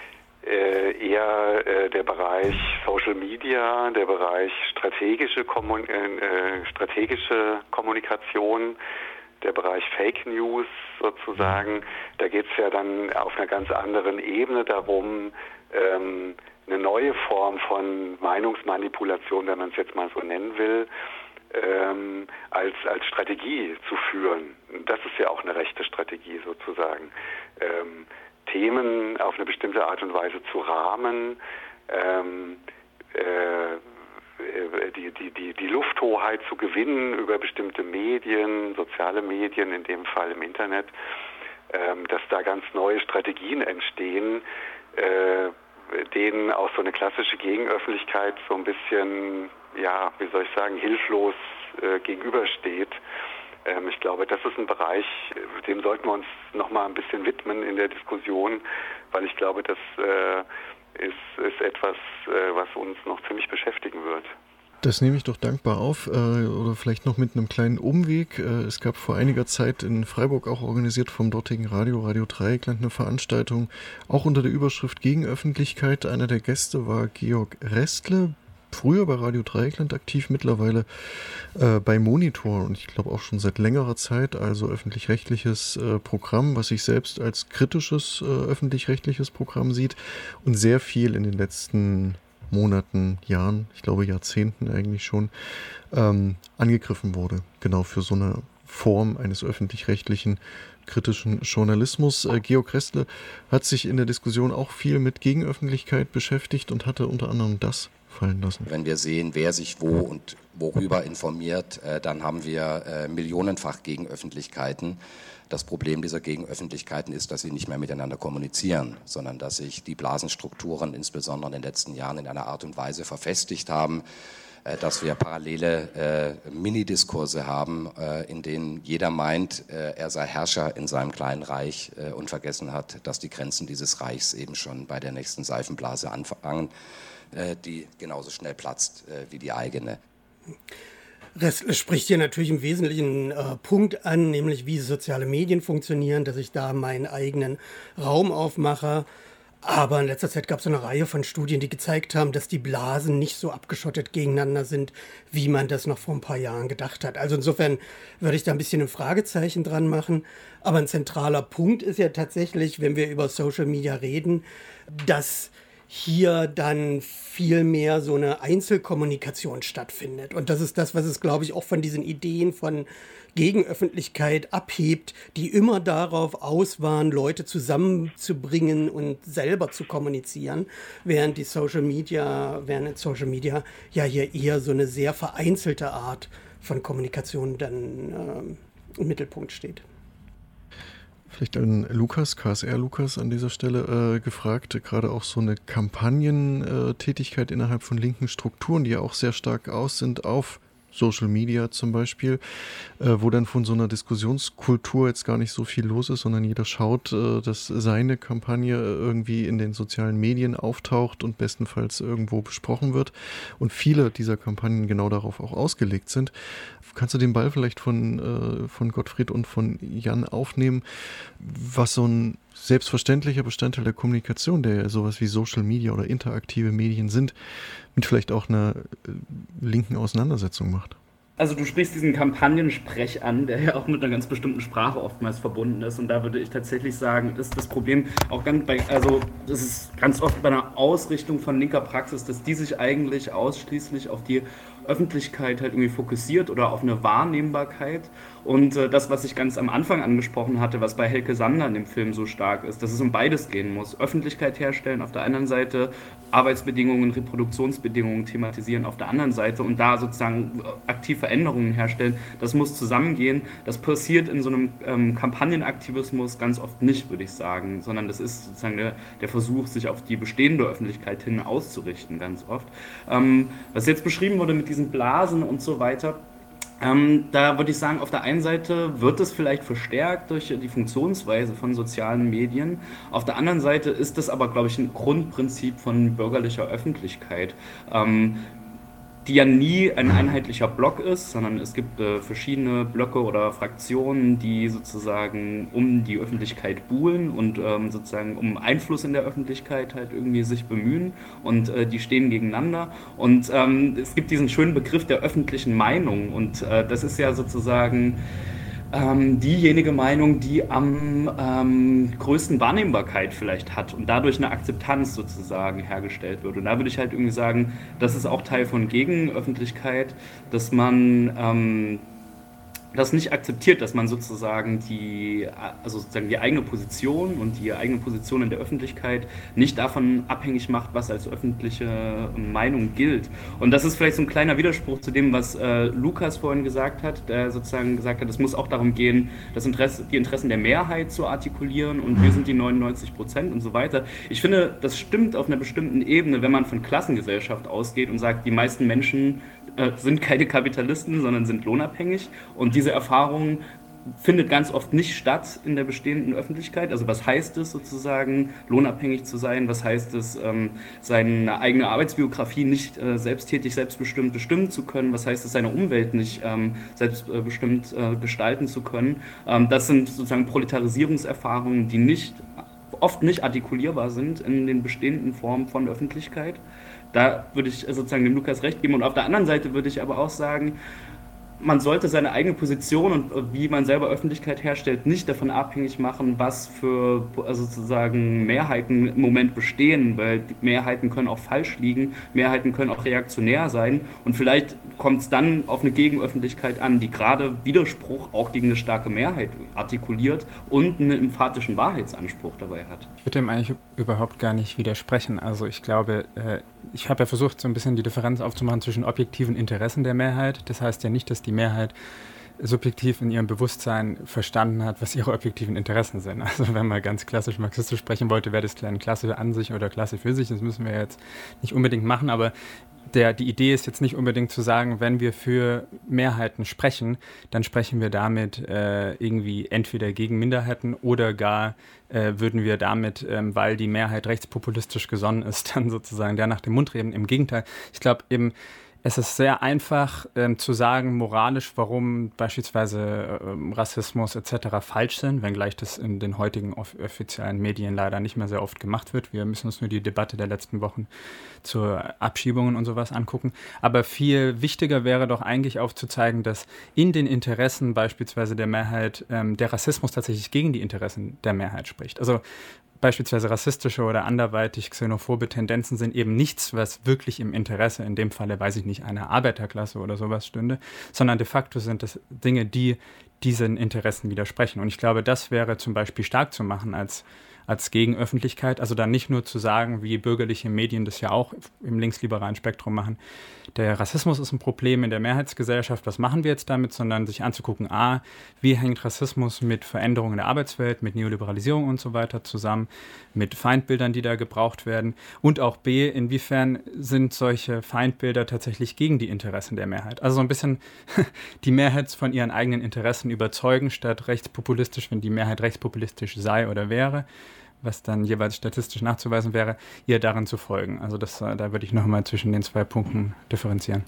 äh, eher äh, der Bereich Social Media, der Bereich strategische, Kommun- äh, strategische Kommunikation, der Bereich Fake News sozusagen. Da geht es ja dann auf einer ganz anderen Ebene darum, ähm, eine neue Form von Meinungsmanipulation, wenn man es jetzt mal so nennen will, ähm, als, als Strategie zu führen. Das ist ja auch eine rechte Strategie sozusagen. Ähm, Themen auf eine bestimmte Art und Weise zu rahmen, ähm, äh, die, die, die, die Lufthoheit zu gewinnen über bestimmte Medien, soziale Medien, in dem Fall im Internet, ähm, dass da ganz neue Strategien entstehen, äh, denen auch so eine klassische Gegenöffentlichkeit so ein bisschen, ja, wie soll ich sagen, hilflos äh, gegenübersteht. Ähm, ich glaube, das ist ein Bereich, dem sollten wir uns nochmal ein bisschen widmen in der Diskussion, weil ich glaube, das äh, ist, ist etwas, äh, was uns noch ziemlich beschäftigen wird. Das nehme ich doch dankbar auf, äh, oder vielleicht noch mit einem kleinen Umweg. Äh, es gab vor einiger Zeit in Freiburg, auch organisiert vom dortigen Radio, Radio Dreieckland, eine Veranstaltung, auch unter der Überschrift Gegenöffentlichkeit. Einer der Gäste war Georg Restle, früher bei Radio Dreieckland aktiv, mittlerweile äh, bei Monitor und ich glaube auch schon seit längerer Zeit, also öffentlich-rechtliches äh, Programm, was sich selbst als kritisches äh, öffentlich-rechtliches Programm sieht und sehr viel in den letzten Monaten, Jahren, ich glaube Jahrzehnten eigentlich schon, ähm, angegriffen wurde. Genau für so eine Form eines öffentlich-rechtlichen kritischen Journalismus. Äh, Georg Restle hat sich in der Diskussion auch viel mit Gegenöffentlichkeit beschäftigt und hatte unter anderem das fallen lassen. Wenn wir sehen, wer sich wo und worüber informiert, äh, dann haben wir äh, millionenfach Gegenöffentlichkeiten. Das Problem dieser Gegenöffentlichkeiten ist, dass sie nicht mehr miteinander kommunizieren, sondern dass sich die Blasenstrukturen insbesondere in den letzten Jahren in einer Art und Weise verfestigt haben, äh, dass wir parallele äh, Minidiskurse haben, äh, in denen jeder meint, äh, er sei Herrscher in seinem kleinen Reich äh, und vergessen hat, dass die Grenzen dieses Reichs eben schon bei der nächsten Seifenblase anfangen, äh, die genauso schnell platzt äh, wie die eigene. Restle spricht hier natürlich im Wesentlichen äh, Punkt an, nämlich wie soziale Medien funktionieren, dass ich da meinen eigenen Raum aufmache. Aber in letzter Zeit gab es eine Reihe von Studien, die gezeigt haben, dass die Blasen nicht so abgeschottet gegeneinander sind, wie man das noch vor ein paar Jahren gedacht hat. Also insofern würde ich da ein bisschen ein Fragezeichen dran machen. Aber ein zentraler Punkt ist ja tatsächlich, wenn wir über Social Media reden, dass hier dann viel mehr so eine Einzelkommunikation stattfindet. Und das ist das, was es, glaube ich, auch von diesen Ideen von Gegenöffentlichkeit abhebt, die immer darauf aus waren, Leute zusammenzubringen und selber zu kommunizieren, während die Social Media, während Social Media ja hier eher so eine sehr vereinzelte Art von Kommunikation dann äh, im Mittelpunkt steht. Vielleicht an Lukas, K S R Lukas an dieser Stelle äh, gefragt, gerade auch so eine Kampagnentätigkeit innerhalb von linken Strukturen, die ja auch sehr stark aus sind auf Social Media zum Beispiel, äh, wo dann von so einer Diskussionskultur jetzt gar nicht so viel los ist, sondern jeder schaut, äh, dass seine Kampagne irgendwie in den sozialen Medien auftaucht und bestenfalls irgendwo besprochen wird und viele dieser Kampagnen genau darauf auch ausgelegt sind. Kannst du den Ball vielleicht von, äh, von Gottfried und von Jan aufnehmen, was so ein selbstverständlicher Bestandteil der Kommunikation, der ja sowas wie Social Media oder interaktive Medien sind, mit vielleicht auch einer äh, linken Auseinandersetzung macht? Also du sprichst diesen Kampagnensprech an, der ja auch mit einer ganz bestimmten Sprache oftmals verbunden ist. Und da würde ich tatsächlich sagen, ist das Problem auch ganz bei, also das ist ganz oft bei einer Ausrichtung von linker Praxis, dass die sich eigentlich ausschließlich auf die Öffentlichkeit halt irgendwie fokussiert oder auf eine Wahrnehmbarkeit. Und äh, das, was ich ganz am Anfang angesprochen hatte, was bei Helke Sander in dem Film so stark ist, dass es um beides gehen muss. Öffentlichkeit herstellen auf der einen Seite, Arbeitsbedingungen, Reproduktionsbedingungen thematisieren auf der anderen Seite und da sozusagen aktiv Veränderungen herstellen. Das muss zusammengehen. Das passiert in so einem ähm, Kampagnenaktivismus ganz oft nicht, würde ich sagen, sondern das ist sozusagen der, der Versuch, sich auf die bestehende Öffentlichkeit hin auszurichten, ganz oft. Ähm, was jetzt beschrieben wurde mit diesen Blasen und so weiter, Ähm, da würde ich sagen, auf der einen Seite wird es vielleicht verstärkt durch die Funktionsweise von sozialen Medien. Auf der anderen Seite ist das aber, glaube ich, ein Grundprinzip von bürgerlicher Öffentlichkeit, ähm, die ja nie ein einheitlicher Block ist, sondern es gibt äh, verschiedene Blöcke oder Fraktionen, die sozusagen um die Öffentlichkeit buhlen und ähm, sozusagen um Einfluss in der Öffentlichkeit halt irgendwie sich bemühen und äh, die stehen gegeneinander. Und ähm, es gibt diesen schönen Begriff der öffentlichen Meinung und äh, das ist ja sozusagen ähm, diejenige Meinung, die am ähm, größten Wahrnehmbarkeit vielleicht hat und dadurch eine Akzeptanz sozusagen hergestellt wird. Und da würde ich halt irgendwie sagen, das ist auch Teil von Gegenöffentlichkeit, dass man ähm, das nicht akzeptiert, dass man sozusagen die, also sozusagen die eigene Position und die eigene Position in der Öffentlichkeit nicht davon abhängig macht, was als öffentliche Meinung gilt. Und das ist vielleicht so ein kleiner Widerspruch zu dem, was äh, Lukas vorhin gesagt hat, der sozusagen gesagt hat, es muss auch darum gehen, das Interesse, die Interessen der Mehrheit zu artikulieren und wir sind die neunundneunzig Prozent und so weiter. Ich finde, das stimmt auf einer bestimmten Ebene, wenn man von Klassengesellschaft ausgeht und sagt, die meisten Menschen äh, sind keine Kapitalisten, sondern sind lohnabhängig und diese Erfahrung findet ganz oft nicht statt in der bestehenden Öffentlichkeit. Also was heißt es sozusagen, lohnabhängig zu sein? Was heißt es, ähm, seine eigene Arbeitsbiografie nicht äh, selbsttätig, selbstbestimmt bestimmen zu können? Was heißt es, seine Umwelt nicht ähm, selbstbestimmt äh, gestalten zu können? Ähm, das sind sozusagen Proletarisierungserfahrungen, die nicht, oft nicht artikulierbar sind in den bestehenden Formen von Öffentlichkeit. Da würde ich sozusagen dem Lukas recht geben. Und auf der anderen Seite würde ich aber auch sagen, man sollte seine eigene Position und wie man selber Öffentlichkeit herstellt, nicht davon abhängig machen, was für also sozusagen Mehrheiten im Moment bestehen, weil die Mehrheiten können auch falsch liegen, Mehrheiten können auch reaktionär sein und vielleicht kommt es dann auf eine Gegenöffentlichkeit an, die gerade Widerspruch auch gegen eine starke Mehrheit artikuliert und einen emphatischen Wahrheitsanspruch dabei hat. Ich würde dem eigentlich überhaupt gar nicht widersprechen. Also ich glaube, äh, ich habe ja versucht, so ein bisschen die Differenz aufzumachen zwischen objektiven Interessen der Mehrheit. Das heißt ja nicht, dass die Mehrheit subjektiv in ihrem Bewusstsein verstanden hat, was ihre objektiven Interessen sind. Also wenn man ganz klassisch marxistisch sprechen wollte, wäre das eine Klasse an sich oder Klasse für sich. Das müssen wir jetzt nicht unbedingt machen, aber Der, die Idee ist jetzt nicht unbedingt zu sagen, wenn wir für Mehrheiten sprechen, dann sprechen wir damit äh, irgendwie entweder gegen Minderheiten oder gar äh, würden wir damit, ähm, weil die Mehrheit rechtspopulistisch gesonnen ist, dann sozusagen der nach dem Mund reden. Im Gegenteil, ich glaube eben, es ist sehr einfach ähm, zu sagen, moralisch, warum beispielsweise ähm, Rassismus et cetera falsch sind, wenngleich das in den heutigen off- offiziellen Medien leider nicht mehr sehr oft gemacht wird. Wir müssen uns nur die Debatte der letzten Wochen zu Abschiebungen und sowas angucken. Aber viel wichtiger wäre doch eigentlich aufzuzeigen, dass in den Interessen beispielsweise der Mehrheit ähm, der Rassismus tatsächlich gegen die Interessen der Mehrheit spricht. Also beispielsweise rassistische oder anderweitig xenophobe Tendenzen sind eben nichts, was wirklich im Interesse, in dem Falle, weiß ich nicht, einer Arbeiterklasse oder sowas stünde, sondern de facto sind das Dinge, die diesen Interessen widersprechen. Und ich glaube, das wäre zum Beispiel stark zu machen als als Gegenöffentlichkeit, also dann nicht nur zu sagen, wie bürgerliche Medien das ja auch im linksliberalen Spektrum machen, der Rassismus ist ein Problem in der Mehrheitsgesellschaft, was machen wir jetzt damit, sondern sich anzugucken, a, wie hängt Rassismus mit Veränderungen der Arbeitswelt, mit Neoliberalisierung und so weiter zusammen, mit Feindbildern, die da gebraucht werden und auch b, inwiefern sind solche Feindbilder tatsächlich gegen die Interessen der Mehrheit. Also so ein bisschen die Mehrheit von ihren eigenen Interessen überzeugen, statt rechtspopulistisch, wenn die Mehrheit rechtspopulistisch sei oder wäre, was dann jeweils statistisch nachzuweisen wäre, ihr darin zu folgen. Also das, da würde ich nochmal zwischen den zwei Punkten differenzieren.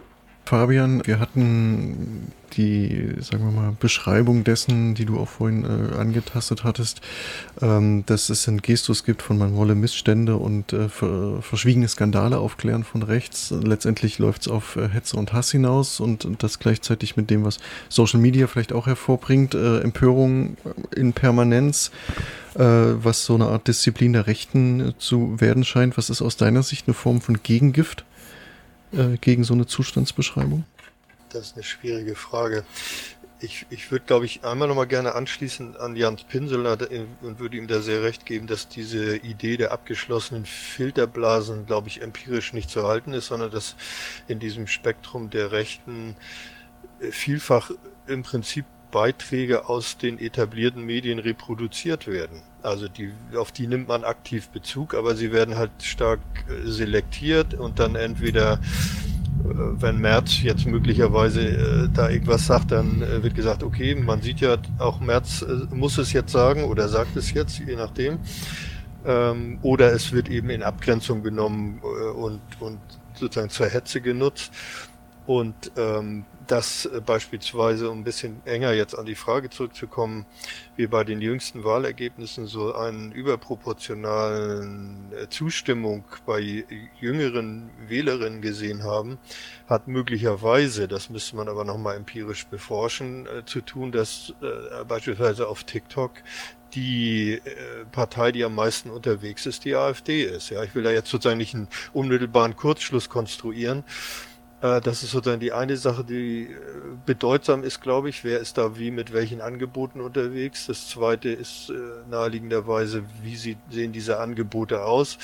Fabian, wir hatten die, sagen wir mal, Beschreibung dessen, die du auch vorhin äh, angetastet hattest, ähm, dass es einen Gestus gibt von man wolle Missstände und äh, ver- verschwiegene Skandale aufklären von rechts. Letztendlich läuft es auf äh, Hetze und Hass hinaus und, und das gleichzeitig mit dem, was Social Media vielleicht auch hervorbringt, äh, Empörung in Permanenz, äh, was so eine Art Disziplin der Rechten äh, zu werden scheint. Was ist aus deiner Sicht eine Form von Gegengift äh, gegen so eine Zustandsbeschreibung? Das ist eine schwierige Frage. Ich, ich würde, glaube ich, einmal nochmal gerne anschließen an Jans Pinseler und würde ihm da sehr recht geben, dass diese Idee der abgeschlossenen Filterblasen, glaube ich, empirisch nicht zu halten ist, sondern dass in diesem Spektrum der Rechten vielfach im Prinzip Beiträge aus den etablierten Medien reproduziert werden. Also die, auf die nimmt man aktiv Bezug, aber sie werden halt stark selektiert und dann entweder, wenn Merz jetzt möglicherweise äh, da irgendwas sagt, dann äh, wird gesagt, okay, man sieht ja auch, Merz äh, muss es jetzt sagen oder sagt es jetzt, je nachdem. Ähm, oder es wird eben in Abgrenzung genommen äh, und, und sozusagen zur Hetze genutzt. Und ähm, das äh, beispielsweise, um ein bisschen enger jetzt an die Frage zurückzukommen, wir bei den jüngsten Wahlergebnissen so einen überproportionalen äh, Zustimmung bei jüngeren Wählerinnen gesehen haben, hat möglicherweise, das müsste man aber nochmal empirisch beforschen, äh, zu tun, dass äh, beispielsweise auf TikTok die äh, Partei, die am meisten unterwegs ist, die AfD ist. Ja, ich will da jetzt sozusagen nicht einen unmittelbaren Kurzschluss konstruieren. Das ist sozusagen die eine Sache, die bedeutsam ist, glaube ich. Wer ist da wie mit welchen Angeboten unterwegs? Das zweite ist naheliegenderweise, wie sehen diese Angebote aus?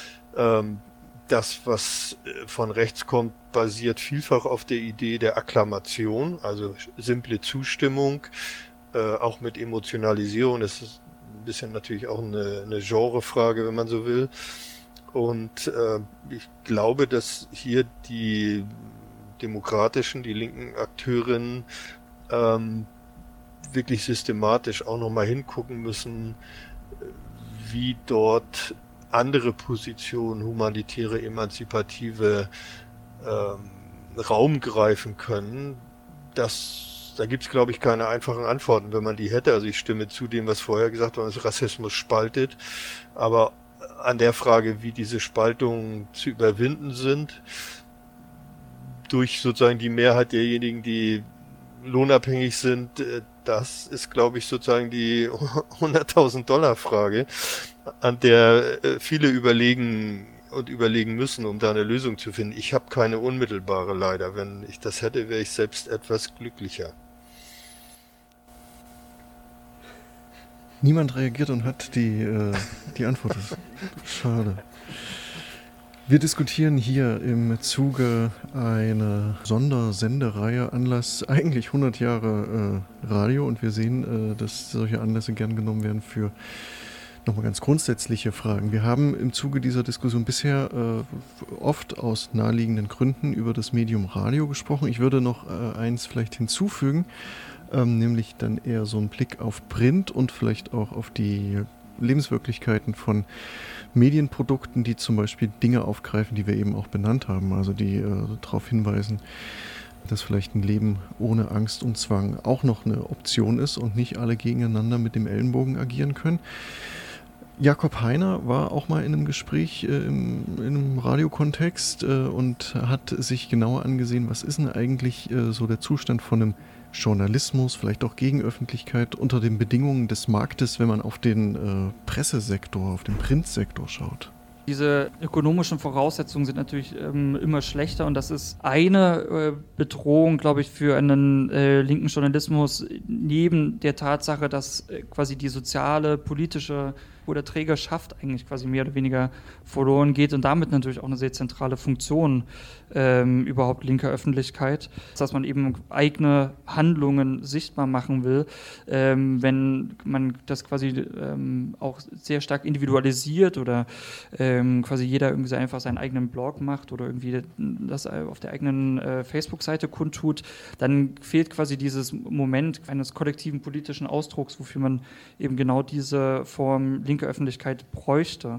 Das, was von rechts kommt, basiert vielfach auf der Idee der Akklamation, also simple Zustimmung, auch mit Emotionalisierung. Das ist ein bisschen natürlich auch eine, eine Genrefrage, wenn man so will. Und äh, ich glaube, dass hier die demokratischen, die linken Akteurinnen ähm, wirklich systematisch auch nochmal hingucken müssen, wie dort andere Positionen, humanitäre, emanzipative ähm, Raum greifen können. Das, da gibt es, glaube ich, keine einfachen Antworten, wenn man die hätte. Also ich stimme zu dem, was vorher gesagt wurde, dass Rassismus spaltet, aber an der Frage, wie diese Spaltungen zu überwinden sind, durch sozusagen die Mehrheit derjenigen, die lohnabhängig sind, das ist, glaube ich, sozusagen die hunderttausend Dollar Frage, an der viele überlegen und überlegen müssen, um da eine Lösung zu finden. Ich habe keine unmittelbare, leider. Wenn ich das hätte, wäre ich selbst etwas glücklicher. Niemand reagiert und hat die, äh, die Antwort. Schade. Wir diskutieren hier im Zuge einer Sondersendereihe, Anlass eigentlich hundert Jahre äh, Radio, und wir sehen, äh, dass solche Anlässe gern genommen werden für nochmal ganz grundsätzliche Fragen. Wir haben im Zuge dieser Diskussion bisher äh, oft aus naheliegenden Gründen über das Medium Radio gesprochen. Ich würde noch äh, eins vielleicht hinzufügen, ähm, nämlich dann eher so einen Blick auf Print und vielleicht auch auf die Lebenswirklichkeiten von Medienprodukten, die zum Beispiel Dinge aufgreifen, die wir eben auch benannt haben, also die äh, darauf hinweisen, dass vielleicht ein Leben ohne Angst und Zwang auch noch eine Option ist und nicht alle gegeneinander mit dem Ellenbogen agieren können. Jakob Heiner war auch mal in einem Gespräch äh, im, in einem Radiokontext äh, und hat sich genauer angesehen, was ist denn eigentlich äh, so der Zustand von einem Journalismus, vielleicht auch Gegenöffentlichkeit unter den Bedingungen des Marktes, wenn man auf den äh, Pressesektor, auf den Printsektor schaut. Diese ökonomischen Voraussetzungen sind natürlich ähm, immer schlechter, und das ist eine äh, Bedrohung, glaube ich, für einen äh, linken Journalismus, neben der Tatsache, dass äh, quasi die soziale, politische oder Trägerschaft eigentlich quasi mehr oder weniger verloren geht und damit natürlich auch eine sehr zentrale Funktion ähm, überhaupt linker Öffentlichkeit, dass man eben eigene Handlungen sichtbar machen will, ähm, wenn man das quasi ähm, auch sehr stark individualisiert oder ähm, quasi jeder irgendwie einfach seinen eigenen Blog macht oder irgendwie das auf der eigenen äh, Facebook-Seite kundtut, dann fehlt quasi dieses Moment eines kollektiven politischen Ausdrucks, wofür man eben genau diese Form linke Öffentlichkeit bräuchte.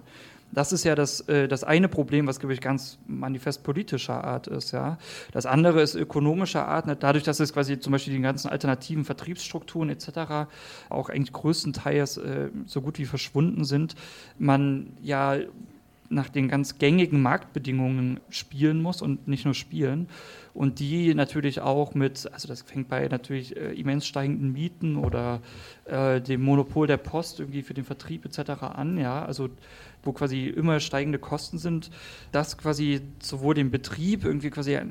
Das ist ja das, äh, das eine Problem, was, glaube ich, ganz manifest politischer Art ist. Ja. Das andere ist ökonomischer Art, ne? Dadurch, dass es quasi zum Beispiel die ganzen alternativen Vertriebsstrukturen et cetera auch eigentlich größtenteils äh, so gut wie verschwunden sind, man ja nach den ganz gängigen Marktbedingungen spielen muss und nicht nur spielen. Und die natürlich auch mit, also das fängt bei natürlich äh, immens steigenden Mieten oder äh, dem Monopol der Post irgendwie für den Vertrieb et cetera an, ja, also wo quasi immer steigende Kosten sind, dass quasi sowohl den Betrieb irgendwie quasi äh,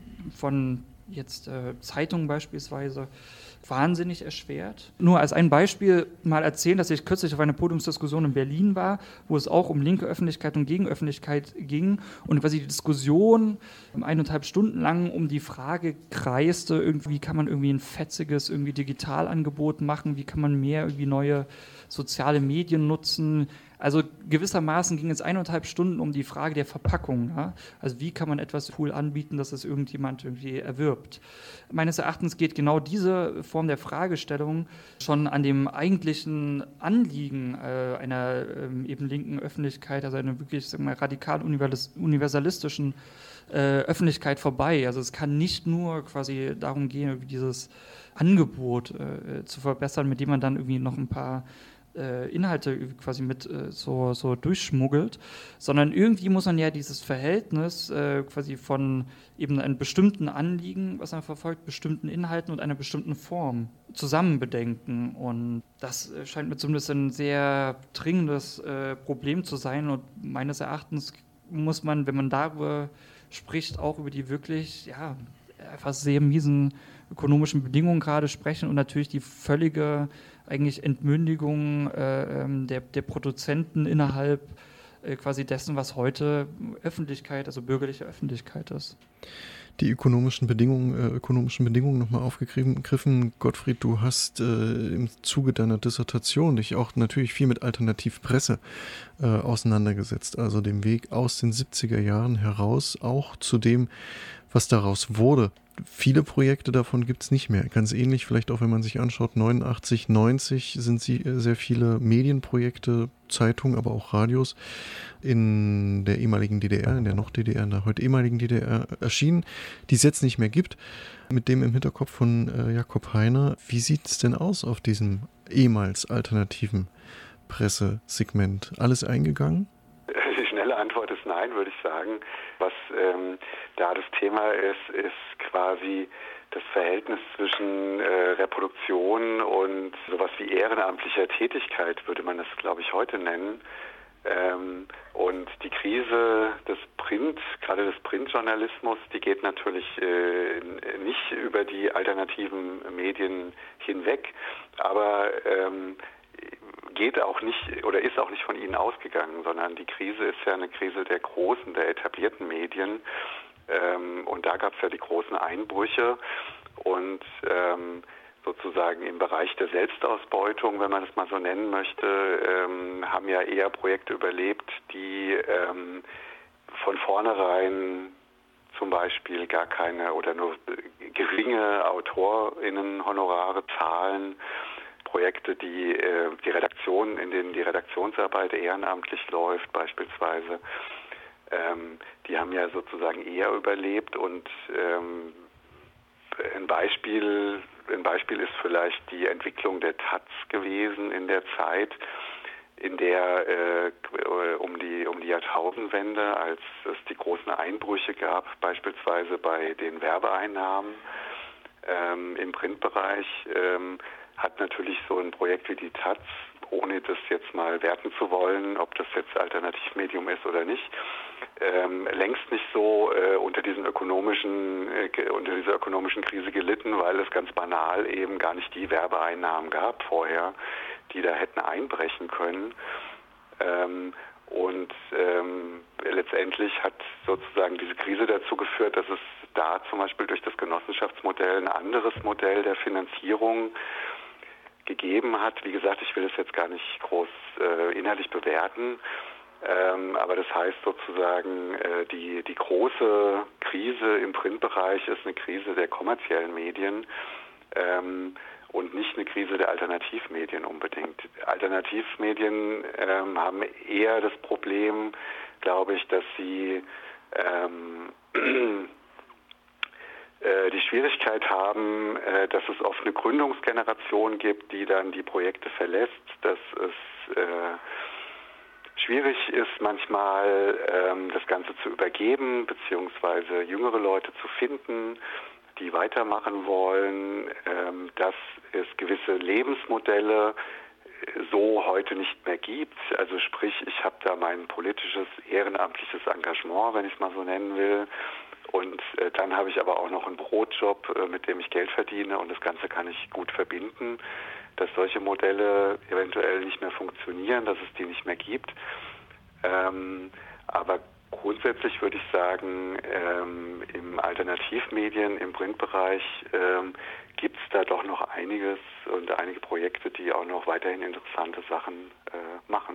von jetzt äh, Zeitungen beispielsweise wahnsinnig erschwert. Nur als ein Beispiel mal erzählen, dass ich kürzlich auf einer Podiumsdiskussion in Berlin war, wo es auch um linke Öffentlichkeit und Gegenöffentlichkeit ging und quasi die Diskussion eineinhalb Stunden lang um die Frage kreiste, irgendwie kann man irgendwie ein fetziges irgendwie Digitalangebot machen, wie kann man mehr irgendwie neue soziale Medien nutzen. Also gewissermaßen ging es eineinhalb Stunden um die Frage der Verpackung. Ja? Also wie kann man etwas cool anbieten, dass es irgendjemand irgendwie erwirbt. Meines Erachtens geht genau diese Form der Fragestellung schon an dem eigentlichen Anliegen äh, einer ähm, eben linken Öffentlichkeit, also einer wirklich sagen wir, radikal universalistischen äh, Öffentlichkeit vorbei. Also es kann nicht nur quasi darum gehen, irgendwie dieses Angebot äh, zu verbessern, mit dem man dann irgendwie noch ein paar Inhalte quasi mit äh, so, so durchschmuggelt, sondern irgendwie muss man ja dieses Verhältnis äh, quasi von eben einem bestimmten Anliegen, was man verfolgt, bestimmten Inhalten und einer bestimmten Form zusammen bedenken. Und das äh, scheint mir zumindest ein sehr dringendes äh, Problem zu sein. Und meines Erachtens muss man, wenn man darüber spricht, auch über die wirklich, ja, einfach sehr miesen ökonomischen Bedingungen gerade sprechen und natürlich die völlige eigentlich Entmündigung äh, der, der Produzenten innerhalb äh, quasi dessen, was heute Öffentlichkeit, also bürgerliche Öffentlichkeit ist. Die ökonomischen Bedingungen, äh, ökonomischen Bedingungen nochmal aufgegriffen. Gottfried, du hast äh, im Zuge deiner Dissertation dich auch natürlich viel mit Alternativpresse äh, auseinandergesetzt, also dem Weg aus den siebziger Jahren heraus, auch zu dem, was daraus wurde. Viele Projekte davon gibt es nicht mehr. Ganz ähnlich, vielleicht auch wenn man sich anschaut, neunundachtzig, neunzig sind sie sehr viele Medienprojekte, Zeitungen, aber auch Radios in der ehemaligen D D R, in der noch D D R, in der heute ehemaligen D D R erschienen, die es jetzt nicht mehr gibt. Mit dem im Hinterkopf von äh, Jakob Heiner. Wie sieht es denn aus auf diesem ehemals alternativen Pressesegment? Alles eingegangen? Die schnelle Antwort ist nein, würde ich sagen. Was ähm, da das Thema ist, ist quasi das Verhältnis zwischen äh, Reproduktion und sowas wie ehrenamtlicher Tätigkeit, würde man das, glaube ich, heute nennen. Ähm, und die Krise des Print, gerade des Printjournalismus, die geht natürlich äh, nicht über die alternativen Medien hinweg, aber ähm, geht auch nicht oder ist auch nicht von ihnen ausgegangen, sondern die Krise ist ja eine Krise der großen, der etablierten Medien. Ähm, und da gab es ja die großen Einbrüche und ähm, sozusagen im Bereich der Selbstausbeutung, wenn man das mal so nennen möchte, ähm, haben ja eher Projekte überlebt, die ähm, von vornherein zum Beispiel gar keine oder nur geringe AutorInnen-Honorare zahlen. Projekte, die äh, die Redaktion, in denen die Redaktionsarbeit ehrenamtlich läuft beispielsweise, ähm, die haben ja sozusagen eher überlebt und ähm, ein Beispiel, ein Beispiel ist vielleicht die Entwicklung der Taz gewesen in der Zeit, in der äh, um die um die Jahrtausendwende, als es die großen Einbrüche gab, beispielsweise bei den Werbeeinnahmen ähm, im Printbereich, ähm, hat natürlich so ein Projekt wie die Taz, ohne das jetzt mal werten zu wollen, ob das jetzt Alternativmedium ist oder nicht, ähm, längst nicht so äh, unter diesen ökonomischen, äh, unter dieser ökonomischen Krise gelitten, weil es ganz banal eben gar nicht die Werbeeinnahmen gab vorher, die da hätten einbrechen können. Ähm, und ähm, letztendlich hat sozusagen diese Krise dazu geführt, dass es da zum Beispiel durch das Genossenschaftsmodell ein anderes Modell der Finanzierung gegeben hat. Wie gesagt, ich will das jetzt gar nicht groß äh, inhaltlich bewerten, ähm, aber das heißt sozusagen, äh, die, die große Krise im Printbereich ist eine Krise der kommerziellen Medien ähm, und nicht eine Krise der Alternativmedien unbedingt. Alternativmedien ähm, haben eher das Problem, glaube ich, dass sie ähm, äh, die Schwierigkeit haben, äh, dass es oft eine Gründungsgeneration gibt, die dann die Projekte verlässt, dass es äh, schwierig ist, manchmal ähm, das Ganze zu übergeben, beziehungsweise jüngere Leute zu finden, die weitermachen wollen, ähm, dass es gewisse Lebensmodelle so heute nicht mehr gibt. Also sprich, ich habe da mein politisches, ehrenamtliches Engagement, wenn ich es mal so nennen will. Und äh, dann habe ich aber auch noch einen Brotjob, äh, mit dem ich Geld verdiene und das Ganze kann ich gut verbinden. Dass solche Modelle eventuell nicht mehr funktionieren, dass es die nicht mehr gibt. Ähm, aber grundsätzlich würde ich sagen, ähm, im Alternativmedien, im Printbereich ähm, gibt es da doch noch einiges und einige Projekte, die auch noch weiterhin interessante Sachen äh, machen.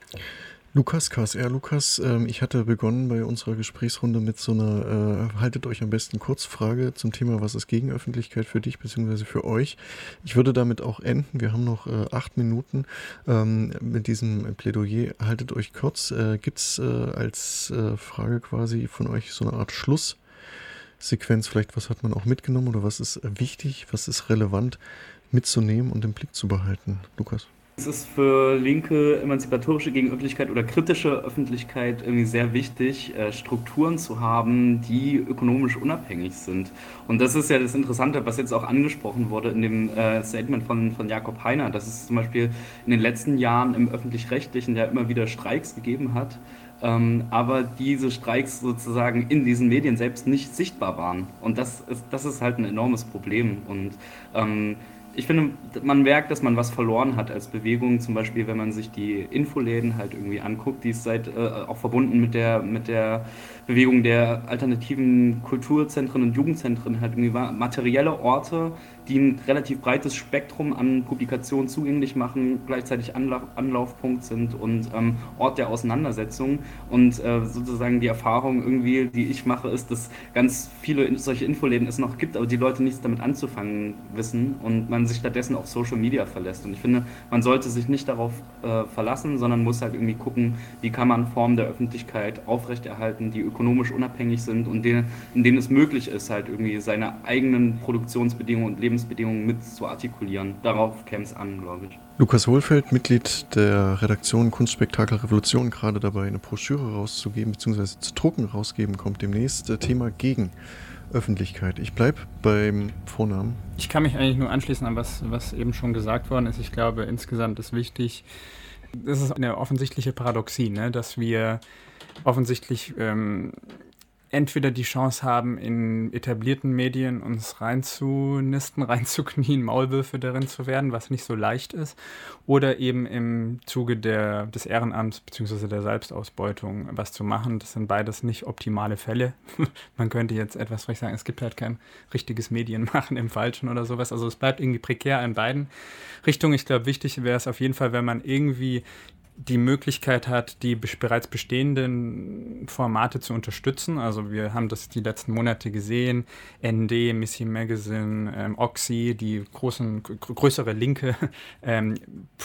Lukas, K S R Lukas, ähm, ich hatte begonnen bei unserer Gesprächsrunde mit so einer äh, haltet euch am besten kurz Frage zum Thema, was ist Gegenöffentlichkeit für dich bzw. für euch. Ich würde damit auch enden, wir haben noch äh, acht Minuten ähm, mit diesem Plädoyer, haltet euch kurz. Äh, Gibt es äh, als äh, Frage quasi von euch so eine Art Schlusssequenz, vielleicht was hat man auch mitgenommen oder was ist wichtig, was ist relevant mitzunehmen und im Blick zu behalten? Lukas? Es ist für linke, emanzipatorische Gegenöffentlichkeit oder kritische Öffentlichkeit irgendwie sehr wichtig, Strukturen zu haben, die ökonomisch unabhängig sind. Und das ist ja das Interessante, was jetzt auch angesprochen wurde in dem äh, Statement von, von Jakob Heiner, dass es zum Beispiel in den letzten Jahren im Öffentlich-Rechtlichen ja immer wieder Streiks gegeben hat, ähm, aber diese Streiks sozusagen in diesen Medien selbst nicht sichtbar waren. Und das ist, das ist halt ein enormes Problem. Und ähm, ich finde, man merkt, dass man was verloren hat als Bewegung, zum Beispiel, wenn man sich die Infoläden halt irgendwie anguckt, die ist seit, äh, auch verbunden mit der, mit der Bewegung der alternativen Kulturzentren und Jugendzentren halt irgendwie war, materielle Orte, die ein relativ breites Spektrum an Publikationen zugänglich machen, gleichzeitig Anlauf, Anlaufpunkt sind und ähm, Ort der Auseinandersetzung. Und äh, sozusagen die Erfahrung irgendwie, die ich mache, ist, dass ganz viele solche Infoläden es noch gibt, aber die Leute nichts damit anzufangen wissen und man sich stattdessen auf Social Media verlässt. Und ich finde, man sollte sich nicht darauf äh, verlassen, sondern muss halt irgendwie gucken, wie kann man Formen der Öffentlichkeit aufrechterhalten, die ökonomisch unabhängig sind und denen, in denen es möglich ist, halt irgendwie seine eigenen Produktionsbedingungen und Lebensbedingungen mit zu artikulieren. Darauf käme es an, glaube ich. Lukas Hohlfeld, Mitglied der Redaktion Kunstspektakel Revolution, gerade dabei eine Broschüre rauszugeben, beziehungsweise zu drucken rausgeben, kommt demnächst. Thema Gegenöffentlichkeit. Ich bleibe beim Vornamen. Ich kann mich eigentlich nur anschließen an was, was eben schon gesagt worden ist. Ich glaube, insgesamt ist wichtig, das ist eine offensichtliche Paradoxie, ne? Dass wir offensichtlich ähm, entweder die Chance haben, in etablierten Medien uns reinzunisten, reinzuknien, Maulwürfe darin zu werden, was nicht so leicht ist, oder eben im Zuge der, des Ehrenamts bzw. der Selbstausbeutung was zu machen. Das sind beides nicht optimale Fälle. Man könnte jetzt etwas frech sagen, es gibt halt kein richtiges Medienmachen im Falschen oder sowas. Also es bleibt irgendwie prekär in beiden Richtungen. Ich glaube, wichtig wäre es auf jeden Fall, wenn man irgendwie die Möglichkeit hat, die bereits bestehenden Formate zu unterstützen. Also wir haben das die letzten Monate gesehen, N D, Missy Magazine, ähm, Oxy, die großen, größere linke ähm,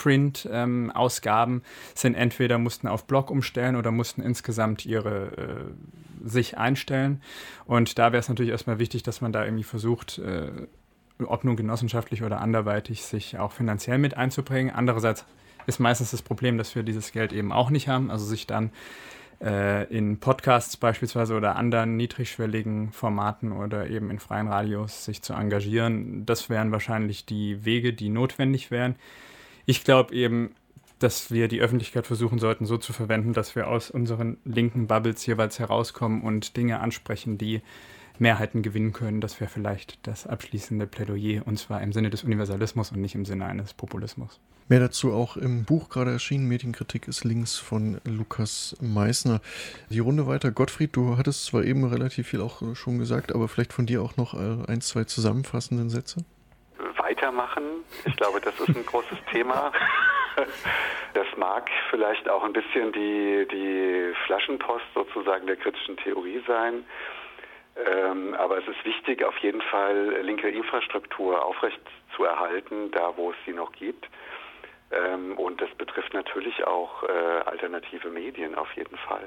Print-Ausgaben ähm, sind entweder mussten auf Blog umstellen oder mussten insgesamt ihre äh, sich einstellen. Und da wäre es natürlich erstmal wichtig, dass man da irgendwie versucht, äh, ob nun genossenschaftlich oder anderweitig, sich auch finanziell mit einzubringen. Andererseits ist meistens das Problem, dass wir dieses Geld eben auch nicht haben, also sich dann äh, in Podcasts beispielsweise oder anderen niedrigschwelligen Formaten oder eben in freien Radios sich zu engagieren. Das wären wahrscheinlich die Wege, die notwendig wären. Ich glaube eben, dass wir die Öffentlichkeit versuchen sollten, so zu verwenden, dass wir aus unseren linken Bubbles jeweils herauskommen und Dinge ansprechen, die Mehrheiten gewinnen können. Das wäre vielleicht das abschließende Plädoyer, und zwar im Sinne des Universalismus und nicht im Sinne eines Populismus. Mehr dazu auch im Buch gerade erschienen, Medienkritik ist links, von Lukas Meissner. Die Runde weiter. Gottfried, du hattest zwar eben relativ viel auch schon gesagt, aber vielleicht von dir auch noch ein, zwei zusammenfassende Sätze? Weitermachen. Ich glaube, das ist ein großes Thema. Das mag vielleicht auch ein bisschen die, die Flaschenpost sozusagen der kritischen Theorie sein. Ähm, aber es ist wichtig, auf jeden Fall linke Infrastruktur aufrechtzuerhalten, da wo es sie noch gibt. Ähm, und das betrifft natürlich auch äh, alternative Medien auf jeden Fall.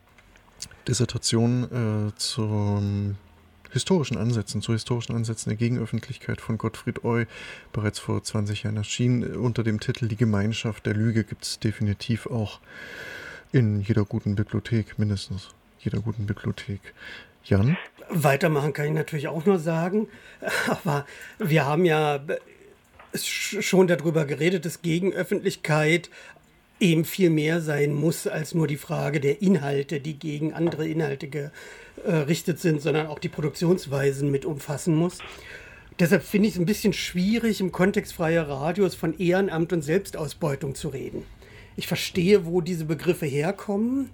Dissertation äh, zum historischen Ansätzen, zu historischen Ansätzen der Gegenöffentlichkeit von Gottfried Oy, bereits vor zwanzig Jahren erschienen, unter dem Titel Die Gemeinschaft der Lüge, gibt es definitiv auch in jeder guten Bibliothek, mindestens jeder guten Bibliothek. Jan? Weitermachen kann ich natürlich auch nur sagen, aber wir haben ja schon darüber geredet, dass Gegenöffentlichkeit eben viel mehr sein muss als nur die Frage der Inhalte, die gegen andere Inhalte gerichtet sind, sondern auch die Produktionsweisen mit umfassen muss. Deshalb finde ich es ein bisschen schwierig, im Kontext freier Radios von Ehrenamt und Selbstausbeutung zu reden. Ich verstehe, wo diese Begriffe herkommen.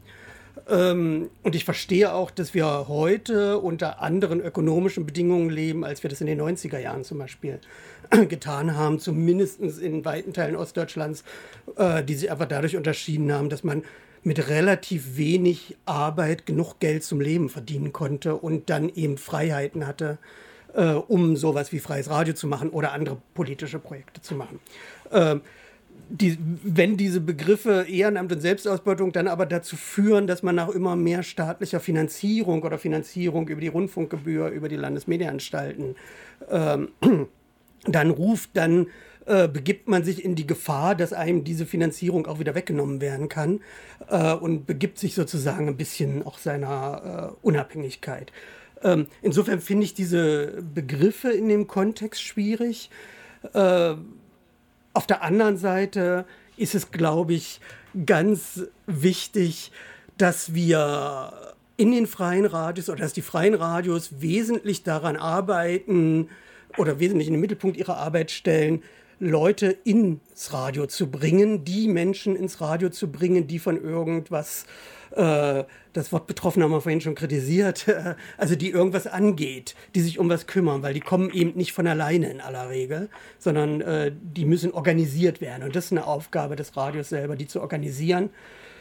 Ähm, und ich verstehe auch, dass wir heute unter anderen ökonomischen Bedingungen leben, als wir das in den neunziger Jahren zum Beispiel getan haben, zumindest in weiten Teilen Ostdeutschlands, äh, die sich einfach dadurch unterschieden haben, dass man mit relativ wenig Arbeit genug Geld zum Leben verdienen konnte und dann eben Freiheiten hatte, äh, um sowas wie freies Radio zu machen oder andere politische Projekte zu machen. Ähm, Die, wenn diese Begriffe Ehrenamt und Selbstausbeutung dann aber dazu führen, dass man nach immer mehr staatlicher Finanzierung oder Finanzierung über die Rundfunkgebühr, über die Landesmedienanstalten ähm, dann ruft, dann äh, begibt man sich in die Gefahr, dass einem diese Finanzierung auch wieder weggenommen werden kann äh, und begibt sich sozusagen ein bisschen auch seiner äh, Unabhängigkeit. Ähm, insofern finde ich diese Begriffe in dem Kontext schwierig. Äh, Auf der anderen Seite ist es, glaube ich, ganz wichtig, dass wir in den freien Radios oder dass die freien Radios wesentlich daran arbeiten oder wesentlich in den Mittelpunkt ihrer Arbeit stellen, Leute ins Radio zu bringen, die Menschen ins Radio zu bringen, die von irgendwas, äh, das Wort betroffen haben wir vorhin schon kritisiert, äh, also die irgendwas angeht, die sich um was kümmern, weil die kommen eben nicht von alleine in aller Regel, sondern äh, die müssen organisiert werden. Und das ist eine Aufgabe des Radios selber, die zu organisieren.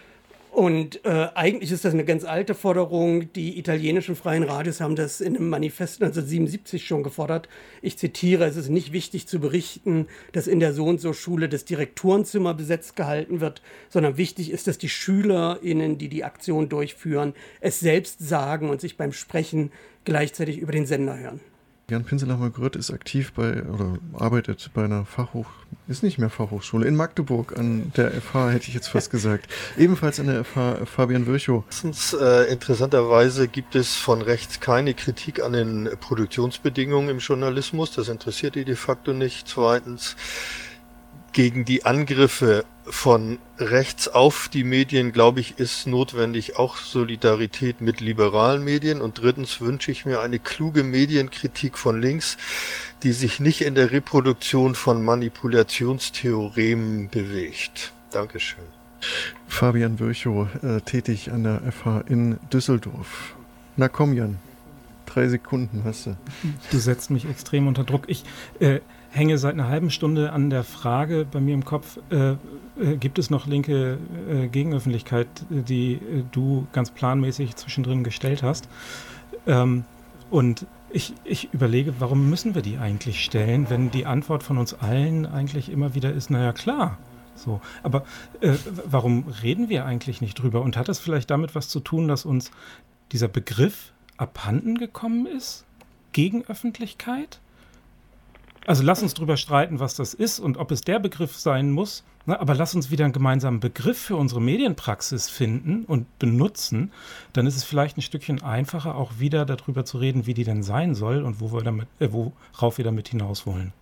Und äh, eigentlich ist das eine ganz alte Forderung. Die italienischen freien Radios haben das in einem Manifest neunzehnhundertsiebenundsiebzig schon gefordert. Ich zitiere, es ist nicht wichtig zu berichten, dass in der So-und-so-Schule das Direktorenzimmer besetzt gehalten wird, sondern wichtig ist, dass die SchülerInnen, die die Aktion durchführen, es selbst sagen und sich beim Sprechen gleichzeitig über den Sender hören. Jan Pinselhammer-Gröth ist aktiv bei, oder arbeitet bei einer Fachhochschule, ist nicht mehr Fachhochschule, in Magdeburg an der F H, hätte ich jetzt fast gesagt. Ebenfalls an der F H Fabian Virchow. Erstens, äh, interessanterweise gibt es von rechts keine Kritik an den Produktionsbedingungen im Journalismus, das interessiert die de facto nicht. Zweitens, gegen die Angriffe von rechts auf die Medien, glaube ich, ist notwendig auch Solidarität mit liberalen Medien. Und drittens wünsche ich mir eine kluge Medienkritik von links, die sich nicht in der Reproduktion von Manipulationstheoremen bewegt. Dankeschön. Fabian Virchow, äh, tätig an der F H in Düsseldorf. Na komm, Jan, drei Sekunden hast du. Du setzt mich extrem unter Druck. Ich äh, hänge seit einer halben Stunde an der Frage bei mir im Kopf, äh, äh, gibt es noch linke äh, Gegenöffentlichkeit, die äh, du ganz planmäßig zwischendrin gestellt hast. Ähm, und ich, ich überlege, warum müssen wir die eigentlich stellen, wenn die Antwort von uns allen eigentlich immer wieder ist, naja klar. So, aber äh, warum reden wir eigentlich nicht drüber? Und hat das vielleicht damit was zu tun, dass uns dieser Begriff abhanden gekommen ist? Gegenöffentlichkeit? Also lass uns drüber streiten, was das ist und ob es der Begriff sein muss, ne? Aber lass uns wieder einen gemeinsamen Begriff für unsere Medienpraxis finden und benutzen. Dann ist es vielleicht ein Stückchen einfacher, auch wieder darüber zu reden, wie die denn sein soll und wo wir damit, äh, worauf wir damit hinaus wollen.